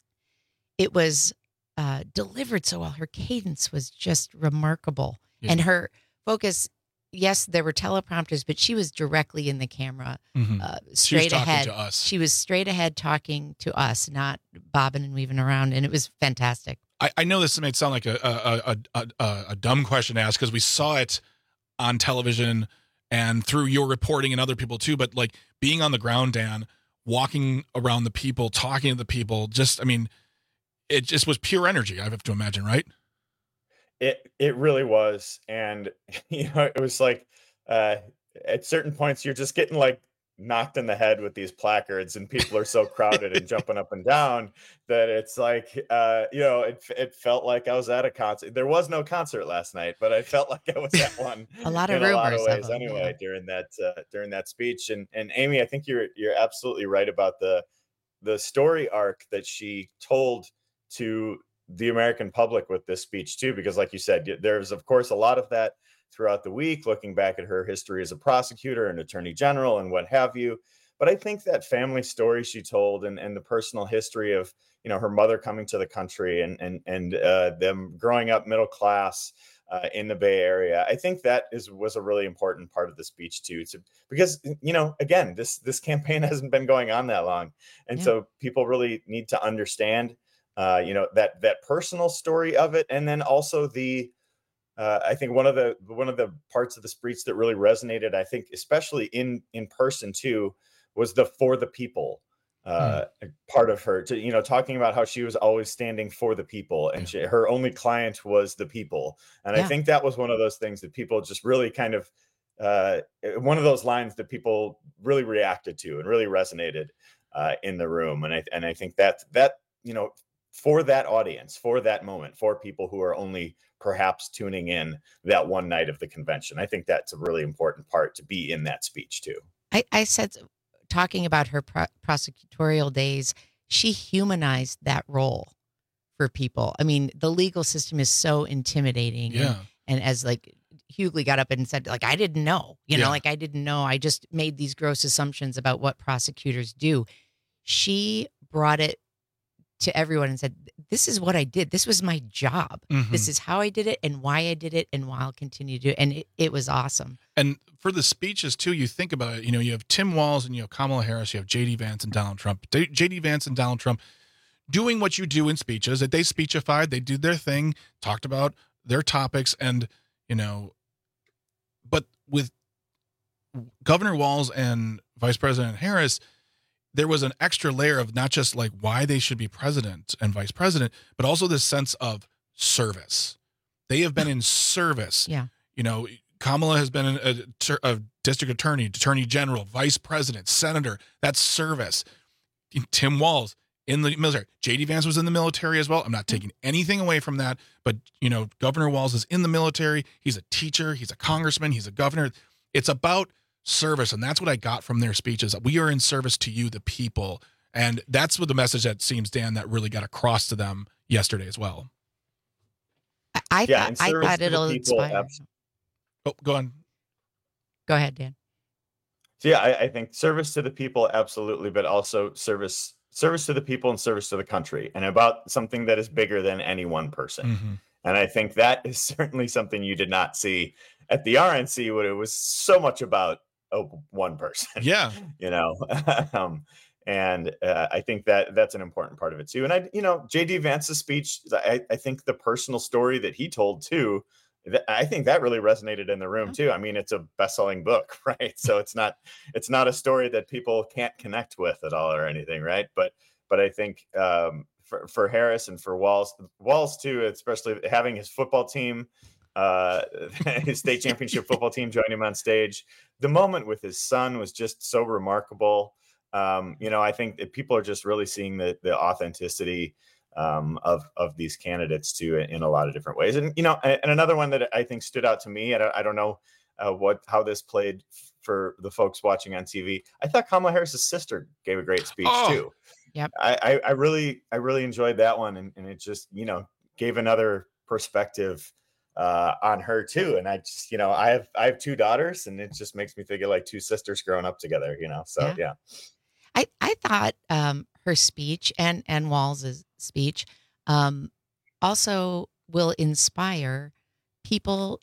it was uh, delivered so well. Her cadence was just remarkable, yeah. and her focus. Yes, there were teleprompters, but she was directly in the camera, mm-hmm. uh, straight she was ahead. To us. She was straight ahead talking to us, not bobbing and weaving around, and it was fantastic. I, I know this may sound like a a, a, a, a dumb question to ask because we saw it on television and through your reporting and other people too, but like being on the ground, Dan, walking around the people, talking to the people, just, I mean, it just was pure energy, I have to imagine, right? It it really was. And, you know, it was like uh, at certain points, you're just getting like knocked in the head with these placards, and people are so crowded and jumping up and down that it's like, uh, you know, it it felt like I was at a concert. There was no concert last night, but I felt like I was at one. a lot of in rumors a lot of ways, of them, anyway, yeah. during that uh, during that speech. And and Amy, I think you're you're absolutely right about the the story arc that she told to the American public with this speech too, because like you said, there's of course a lot of that throughout the week, looking back at her history as a prosecutor and attorney general and what have you. But I think that family story she told, and, and the personal history of, you know, her mother coming to the country and and and uh, them growing up middle class uh, in the Bay Area, I think that is was a really important part of the speech too, to, because, you know, again, this this campaign hasn't been going on that long, and yeah. so people really need to understand, uh, you know, that that personal story of it, and then also the. Uh, I think one of the one of the parts of the speech that really resonated, I think, especially in in person too, was the for the people uh, mm. part of her. To, you know, talking about how she was always standing for the people, and she, her only client was the people. And yeah. I think that was one of those things that people just really kind of uh, one of those lines that people really reacted to and really resonated uh, in the room. And I and I think that that you know. for that audience, for that moment, for people who are only perhaps tuning in that one night of the convention. I think that's a really important part to be in that speech too. I, I said, talking about her pro- prosecutorial days, she humanized that role for people. I mean, the legal system is so intimidating. Yeah. And, and as like Hughley got up and said, like, I didn't know, you know, yeah. like I didn't know. I just made these gross assumptions about what prosecutors do. She brought it to everyone and said, this is what I did. This was my job. Mhm. This is how I did it and why I did it and why I'll continue to do it. And it, it was awesome. And for the speeches too, you think about it, you know, you have Tim Walz and you have Kamala Harris, you have J D Vance and Donald Trump. J D Vance and Donald Trump doing what you do in speeches, that they speechified, they did their thing, talked about their topics, and, you know, but with Governor Walz and Vice President Harris, there was an extra layer of not just like why they should be president and vice president, but also this sense of service. They have been in service. Yeah. You know, Kamala has been a, a district attorney, attorney general, vice president, senator. That's service. Tim Walz in the military. J D Vance was in the military as well. I'm not taking anything away from that, but you know, Governor Walz is in the military. He's a teacher. He's a congressman. He's a governor. It's about service, and that's what I got from their speeches. We are in service to you, the people, and that's what the message that seems, Dan, that really got across to them yesterday as well. I Yeah, thought, and I service thought to the it'll people, inspire. abs- Oh, go on. Go ahead, Dan. So yeah, I, I think service to the people, absolutely, but also service service to the people and service to the country, and about something that is bigger than any one person. Mhm. And I think that is certainly something you did not see at the R N C, when it was so much about oh, one person. Yeah. you know, um, and uh, I think that that's an important part of it too. And I, you know, J D Vance's speech, I, I think the personal story that he told too, that, I think that really resonated in the room too. I mean, it's a best-selling book, right? So it's not, it's not a story that people can't connect with at all or anything, right? But, but I think um, for for Harris and for Walz, Walz too, especially having his football team, uh, his state championship football team join him on stage. The moment with his son was just so remarkable. Um, you know, I think that people are just really seeing the the authenticity um, of of these candidates too in, in a lot of different ways. And you know, and, and another one that I think stood out to me, I don't, I don't know uh, what how this played for the folks watching on T V. I thought Kamala Harris's sister gave a great speech Oh, too. Yep. I, I I really I really enjoyed that one, and, and it just you know gave another perspective uh on her too. And I just you know I have I have two daughters, and it just makes me think of like two sisters growing up together, you know. So Yeah. yeah. I, I thought um, her speech and, and Walz's speech um, also will inspire people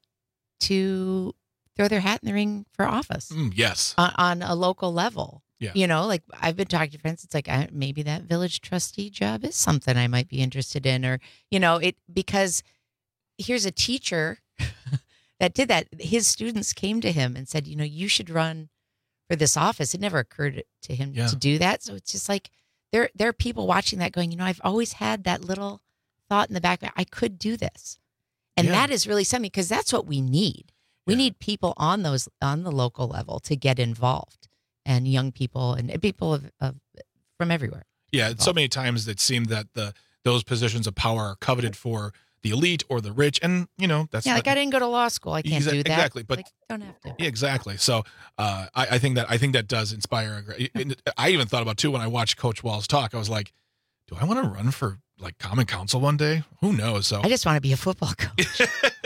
to throw their hat in the ring for office Mm, yes. on, on a local level. Yeah. You know, like I've been talking to friends. It's like I, maybe that village trustee job is something I might be interested in, or, you know, it because here's a teacher that did that. His students came to him and said, you know, you should run for this office. It never occurred to him Yeah. to do that. So it's just like there there are people watching that going, you know, I've always had that little thought in the back that I could do this. And Yeah. that is really something, because that's what we need. We need people on those on the local level to get involved, and young people and people of, of from everywhere. Yeah, so many times it seemed that the those positions of power are coveted for the elite or the rich, and you know that's yeah, not, like I didn't go to law school. I can't Exa- do that. exactly, but- like, don't have to. yeah, exactly. So uh, I, I think that I think that does inspire. A great, and I even thought about too when I watched Coach Walz talk. I was like, do I want to run for like Common Council one day? Who knows? So I just want to be a football coach.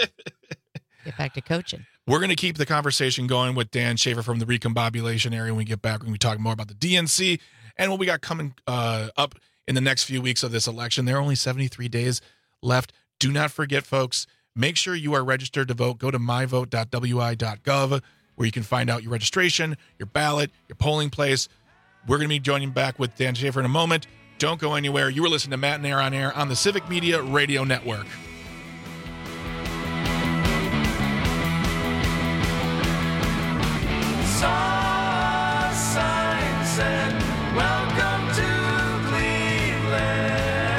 Get back to coaching. we're going to keep the conversation going with Dan Schaefer from the Recombobulation area. When we get back, we're going to be talking more about the D N C and what we got coming uh, up in the next few weeks of this election. There are only seventy-three days left. Do not forget, folks, make sure you are registered to vote. Go to my vote dot w i dot gov where you can find out your registration, your ballot, your polling place. We're going to be joining back with Dan Schaefer in a moment. Don't go anywhere. You were listening to Matt and Air on Air on the Civic Media Radio Network. Saw signs and welcome to Cleveland.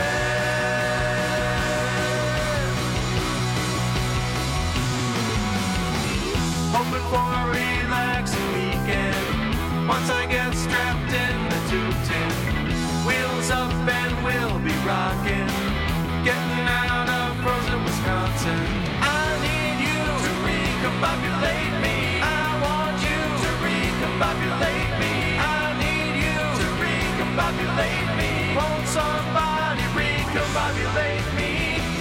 Hoping for a relaxing weekend. Once I get strapped in the tube tin, wheels up and we'll be rocking. Getting out of frozen Wisconsin. I need you to recombobulate me. I want you to recombobulate me. I need you to recombobulate me. Won't somebody recombobulate me?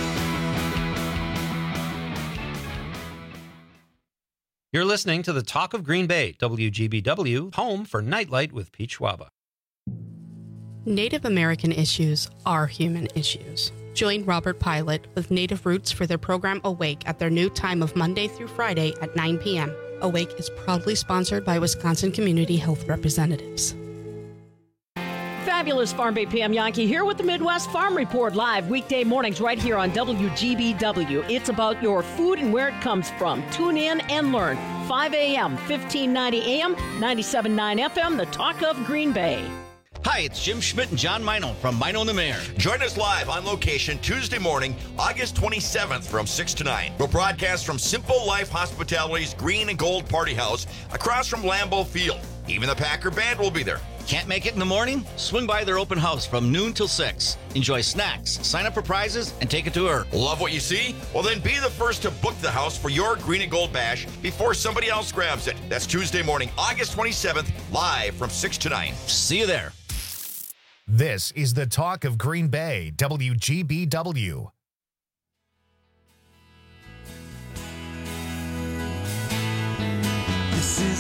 You're listening to the Talk of Green Bay, W G B W, home for Nightlight with Pete Schwaba. Native American issues are human issues. Join Robert Pilot with Native Roots for their program Awake at their new time of Monday through Friday at nine p.m. Awake is proudly sponsored by Wisconsin Community Health Representatives. Fabulous Farm Bay P M Yankee here with the Midwest Farm Report live weekday mornings right here on W G B W. It's about your food and where it comes from. Tune in and learn. five a.m., fifteen ninety a.m., ninety-seven point nine F M, the talk of Green Bay. Hi, it's Jim Schmidt and John Mino from Mino and the Mayor. Join us live on location Tuesday morning, August twenty-seventh from six to nine. We'll broadcast from Simple Life Hospitality's Green and Gold Party House across from Lambeau Field. Even the Packer Band will be there. Can't make it in the morning? Swing by their open house from noon till six. Enjoy snacks, sign up for prizes, and take a tour. Love what you see? Well, then be the first to book the house for your Green and Gold Bash before somebody else grabs it. That's Tuesday morning, August twenty-seventh, live from six to nine. See you there. This is the talk of Green Bay, W G B W. This is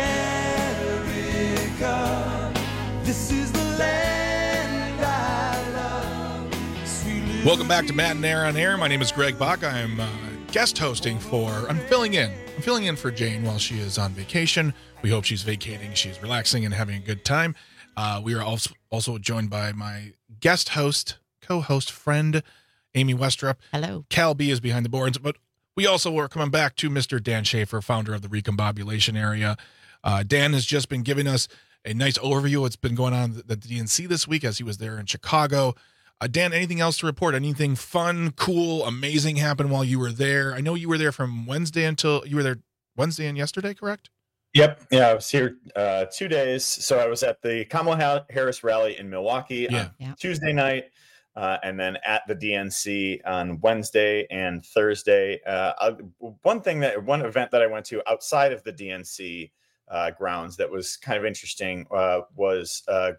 America. This is the land I love. Sweet Welcome back to Matt and Air on Air. My name is Greg Bach. I'm uh, guest hosting for, I'm filling in. I'm filling in for Jane while she is on vacation. We hope she's vacating, she's relaxing and having a good time. Uh, we are also, also joined by my guest host, co-host, friend, Amy Westrup. Hello. Cal B is behind the boards, but we also are coming back to Mister Dan Schaefer, founder of the Recombobulation Area. Uh, Dan has just been giving us a nice overview of what's been going on at the D N C this week as he was there in Chicago. Uh, Dan, anything else to report? Anything fun, cool, amazing happened while you were there? I know you were there from Wednesday until you were there Wednesday and yesterday, correct? Yep. Yeah, I was here uh, two days. So I was at the Kamala Harris rally in Milwaukee Yeah. on Yeah. Tuesday night, uh, and then at the D N C on Wednesday and Thursday. Uh, uh, one thing that one event that I went to outside of the D N C uh, grounds that was kind of interesting uh, was uh,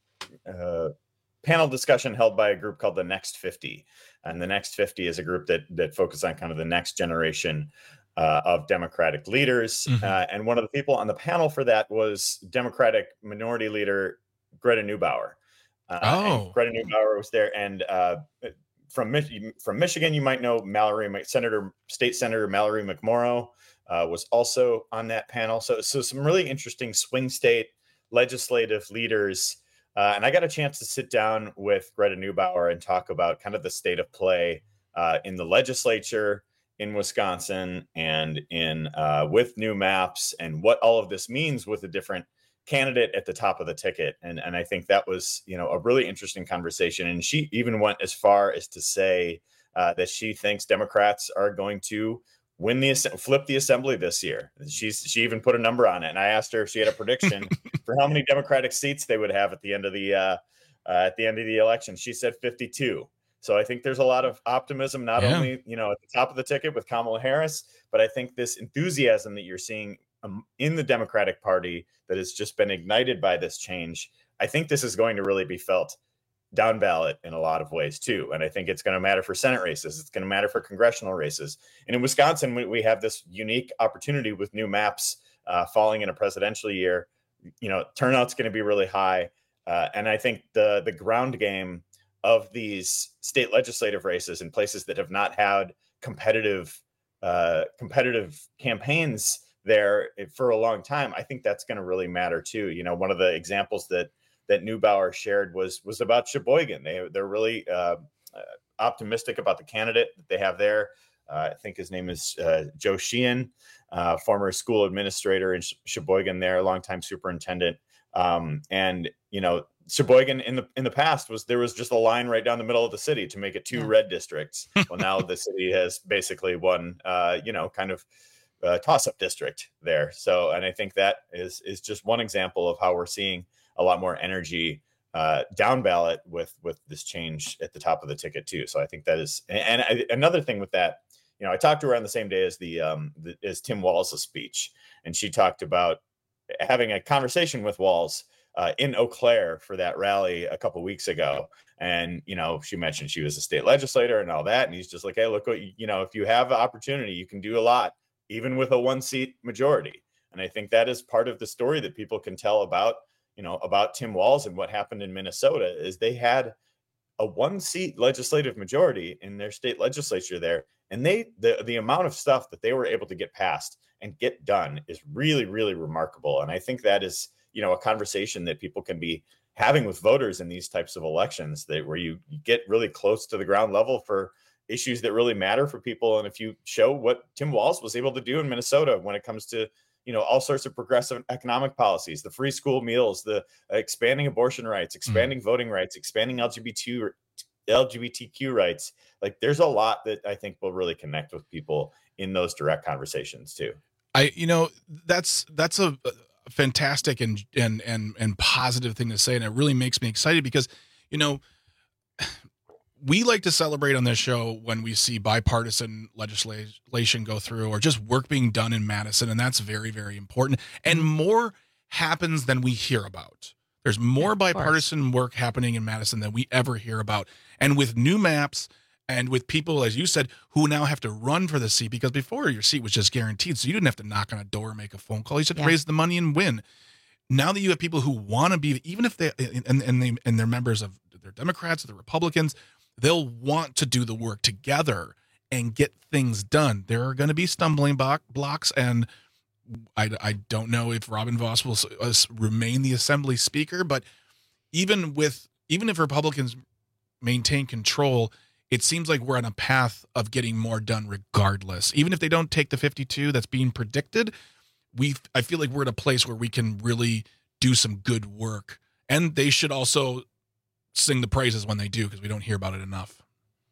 uh, panel discussion held by a group called the Next fifty, and the Next fifty is a group that that focuses on kind of the next generation Uh, of Democratic leaders. Mhm. Uh, and one of the people on the panel for that was Democratic Minority Leader Greta Neubauer. Uh, and Oh. Greta Neubauer was there. And uh, from, Mich- from Michigan, you might know Mallory, Mc- Senator, State Senator Mallory McMorrow uh, was also on that panel. So, so some really interesting swing state legislative leaders. Uh, and I got a chance to sit down with Greta Neubauer and talk about kind of the state of play uh, in the legislature in Wisconsin and in uh, with new maps and what all of this means with a different candidate at the top of the ticket. And, and I think that was, you know, a really interesting conversation. And she even went as far as to say uh, that she thinks Democrats are going to win the, flip the assembly this year. She's, she even put a number on it. And I asked her if she had a prediction for how many Democratic seats they would have at the end of the, uh, uh, at the end of the election. She said fifty-two. So I think there's a lot of optimism, not Yeah. only, you know, at the top of the ticket with Kamala Harris, but I think this enthusiasm that you're seeing um, in the Democratic Party that has just been ignited by this change. I think this is going to really be felt down ballot in a lot of ways too. And I think it's going to matter for Senate races. It's going to matter for congressional races. And in Wisconsin, we, we have this unique opportunity with new maps uh, falling in a presidential year. You know, turnout's going to be really high. Uh, and I think the the ground game of these state legislative races in places that have not had competitive uh, competitive campaigns there for a long time, I think that's going to really matter too. You know, one of the examples that that Neubauer shared was was about Sheboygan. They they're really uh, uh, optimistic about the candidate that they have there. Uh, I think his name is uh, Joe Sheehan, uh, former school administrator in Sh- Sheboygan there, longtime superintendent. Um, and you know, Sheboygan in the in the past was there was just a line right down the middle of the city to make it two Yeah. red districts. Well, now the city has basically one, uh, you know, kind of uh, toss-up district there. So, and I think that is is just one example of how we're seeing a lot more energy uh, down ballot with with this change at the top of the ticket too. So I think that is, and, and I, another thing with that, you know, I talked to her on the same day as the um the, as Tim Walz' speech, and she talked about having a conversation with Walz uh, in Eau Claire for that rally a couple weeks ago. And, you know, she mentioned she was a state legislator and all that. And he's just like, hey, look, what you, you know, if you have an opportunity, you can do a lot, even with a one seat majority. And I think that is part of the story that people can tell about, you know, about Tim Walz and what happened in Minnesota is they had a one seat legislative majority in their state legislature there. And they, the, the amount of stuff that they were able to get passed and get done is really, really remarkable. And I think that is, you know, a conversation that people can be having with voters in these types of elections, that where you, you get really close to the ground level for issues that really matter for people. And if you show what Tim Walz was able to do in Minnesota when it comes to, you know, all sorts of progressive economic policies, the free school meals, the uh, expanding abortion rights, expanding mm. voting rights, expanding L G B T, L G B T Q rights, like there's a lot that I think will really connect with people in those direct conversations too. I, you know, that's, that's a, a fantastic and, and, and, and positive thing to say. And it really makes me excited because, you know, we like to celebrate on this show when we see bipartisan legislation go through or just work being done in Madison. And that's very, very important. And more happens than we hear about. There's more bipartisan work happening in Madison than we ever hear about. And with new maps and with people, as you said, who now have to run for the seat, because before your seat was just guaranteed. So you didn't have to knock on a door or make a phone call. You just had to Yeah. raise the money and win. Now that you have people who want to be, even if they, and, and they, and they're members of, they're Democrats, they're Republicans, they'll want to do the work together and get things done. There are going to be stumbling block, blocks, and I, I don't know if Robin Vos will uh, remain the Assembly Speaker, but even with even if Republicans maintain control, it seems like we're on a path of getting more done regardless. Even if they don't take the fifty-two that's being predicted, we I feel like we're at a place where we can really do some good work, and they should also sing the praises when they do, because we don't hear about it enough.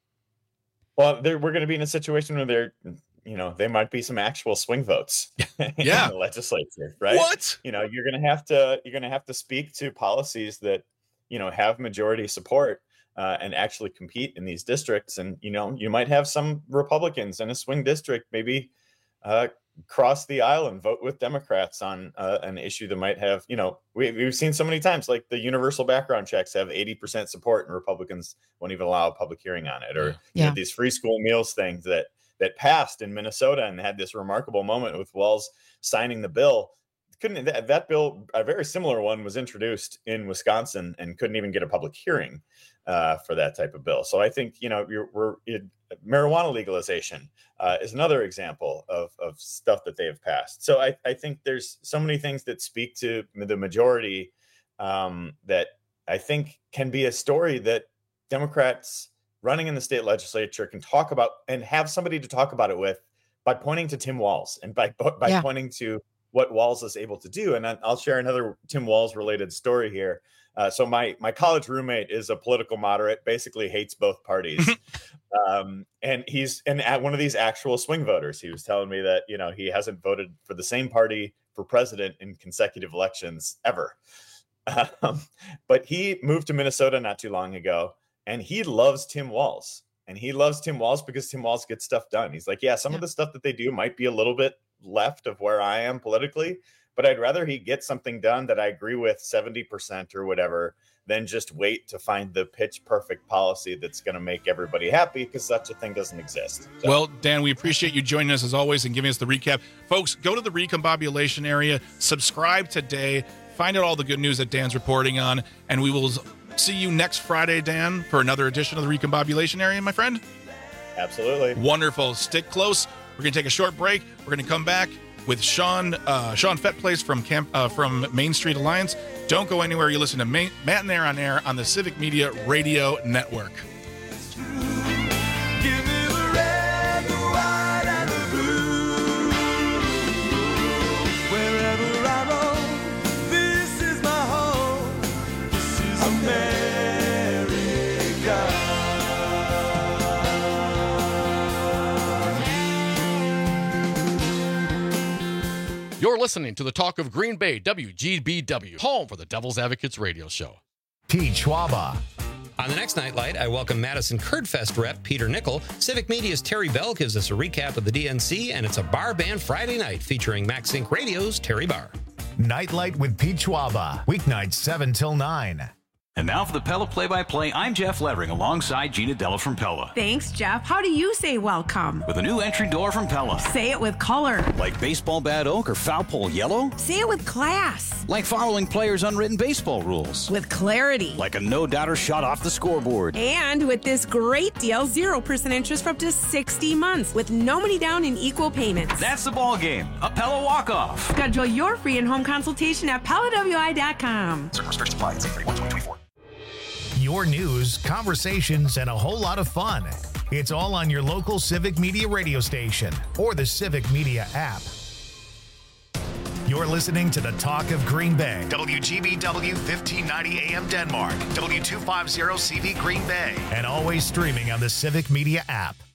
Well, we're going to be in a situation where there, you know, there might be some actual swing votes Yeah. in the legislature, right? What? You know, you're going to have to, you're going to have to speak to policies that, you know, have majority support uh, and actually compete in these districts. And, you know, you might have some Republicans in a swing district, maybe uh, cross the aisle and vote with Democrats on uh, an issue that might have, you know, we, we've seen so many times, like the universal background checks have eighty percent support and Republicans won't even allow a public hearing on it. Or you Yeah. know, these free school meals things that, that passed in Minnesota and had this remarkable moment with Walz signing the bill. Couldn't that, that bill, a very similar one, was introduced in Wisconsin and couldn't even get a public hearing uh, for that type of bill. So I think, you know, you're, we're it, marijuana legalization uh, is another example of, of stuff that they have passed. So I, I think there's so many things that speak to the majority um, that I think can be a story that Democrats running in the state legislature can talk about and have somebody to talk about it with by pointing to Tim Walz and by, by Yeah. pointing to what Walz is able to do. And I'll share another Tim Walz related story here. Uh, so my my college roommate is a political moderate, basically hates both parties. um, and he's and at one of these actual swing voters. He was telling me that, you know, he hasn't voted for the same party for president in consecutive elections ever. Um, but he moved to Minnesota not too long ago, and he loves Tim Walz. And he loves Tim Walz because Tim Walz gets stuff done. He's like, yeah, some of the stuff that they do might be a little bit left of where I am politically, but I'd rather he get something done that I agree with seventy percent or whatever than just wait to find the pitch perfect policy that's going to make everybody happy, because such a thing doesn't exist. So. Well, Dan, we appreciate you joining us as always and giving us the recap. Folks, go to the recombobulation area, subscribe today, find out all the good news that Dan's reporting on, and we will see you next Friday, Dan, for another edition of the recombobulation area, my friend. Absolutely. Wonderful. Stick close. We're going to take a short break. We're going to come back with Sean uh, Sean Fettplace from Camp uh, from Main Street Alliance. Don't go anywhere. You listen to Main, Matt and Air on Air on the Civic Media Radio Network. You're listening to the Talk of Green Bay, W G B W, home for the Devil's Advocates radio show. Pete Schwaba. On the next Nightlight, I welcome Madison Kurdfest rep Peter Nickel. Civic Media's Terry Bell gives us a recap of the D N C, and it's a bar band Friday night featuring Max Inc Radio's Terry Barr. Nightlight with Pete Schwaba. Weeknights seven till nine. And now for the Pella play-by-play, I'm Jeff Levering alongside Gina Della from Pella. Thanks, Jeff. How do you say welcome? With a new entry door from Pella. Say it with color. Like baseball bat oak or foul pole yellow? Say it with class. Like following players' unwritten baseball rules. With clarity. Like a no-doubter shot off the scoreboard. And with this great deal, zero percent interest for up to sixty months with no money down and equal payments. That's the ball game. A Pella walk-off. Schedule your free in-home consultation at Pella W I dot com. Certain restrictions apply. It's thirty-one twenty-four. Your news, conversations, and a whole lot of fun. It's all on your local Civic Media radio station or the Civic Media app. You're listening to the Talk of Green Bay. W G B W fifteen ninety A M Denmark. W two fifty C V Green Bay. And always streaming on the Civic Media app.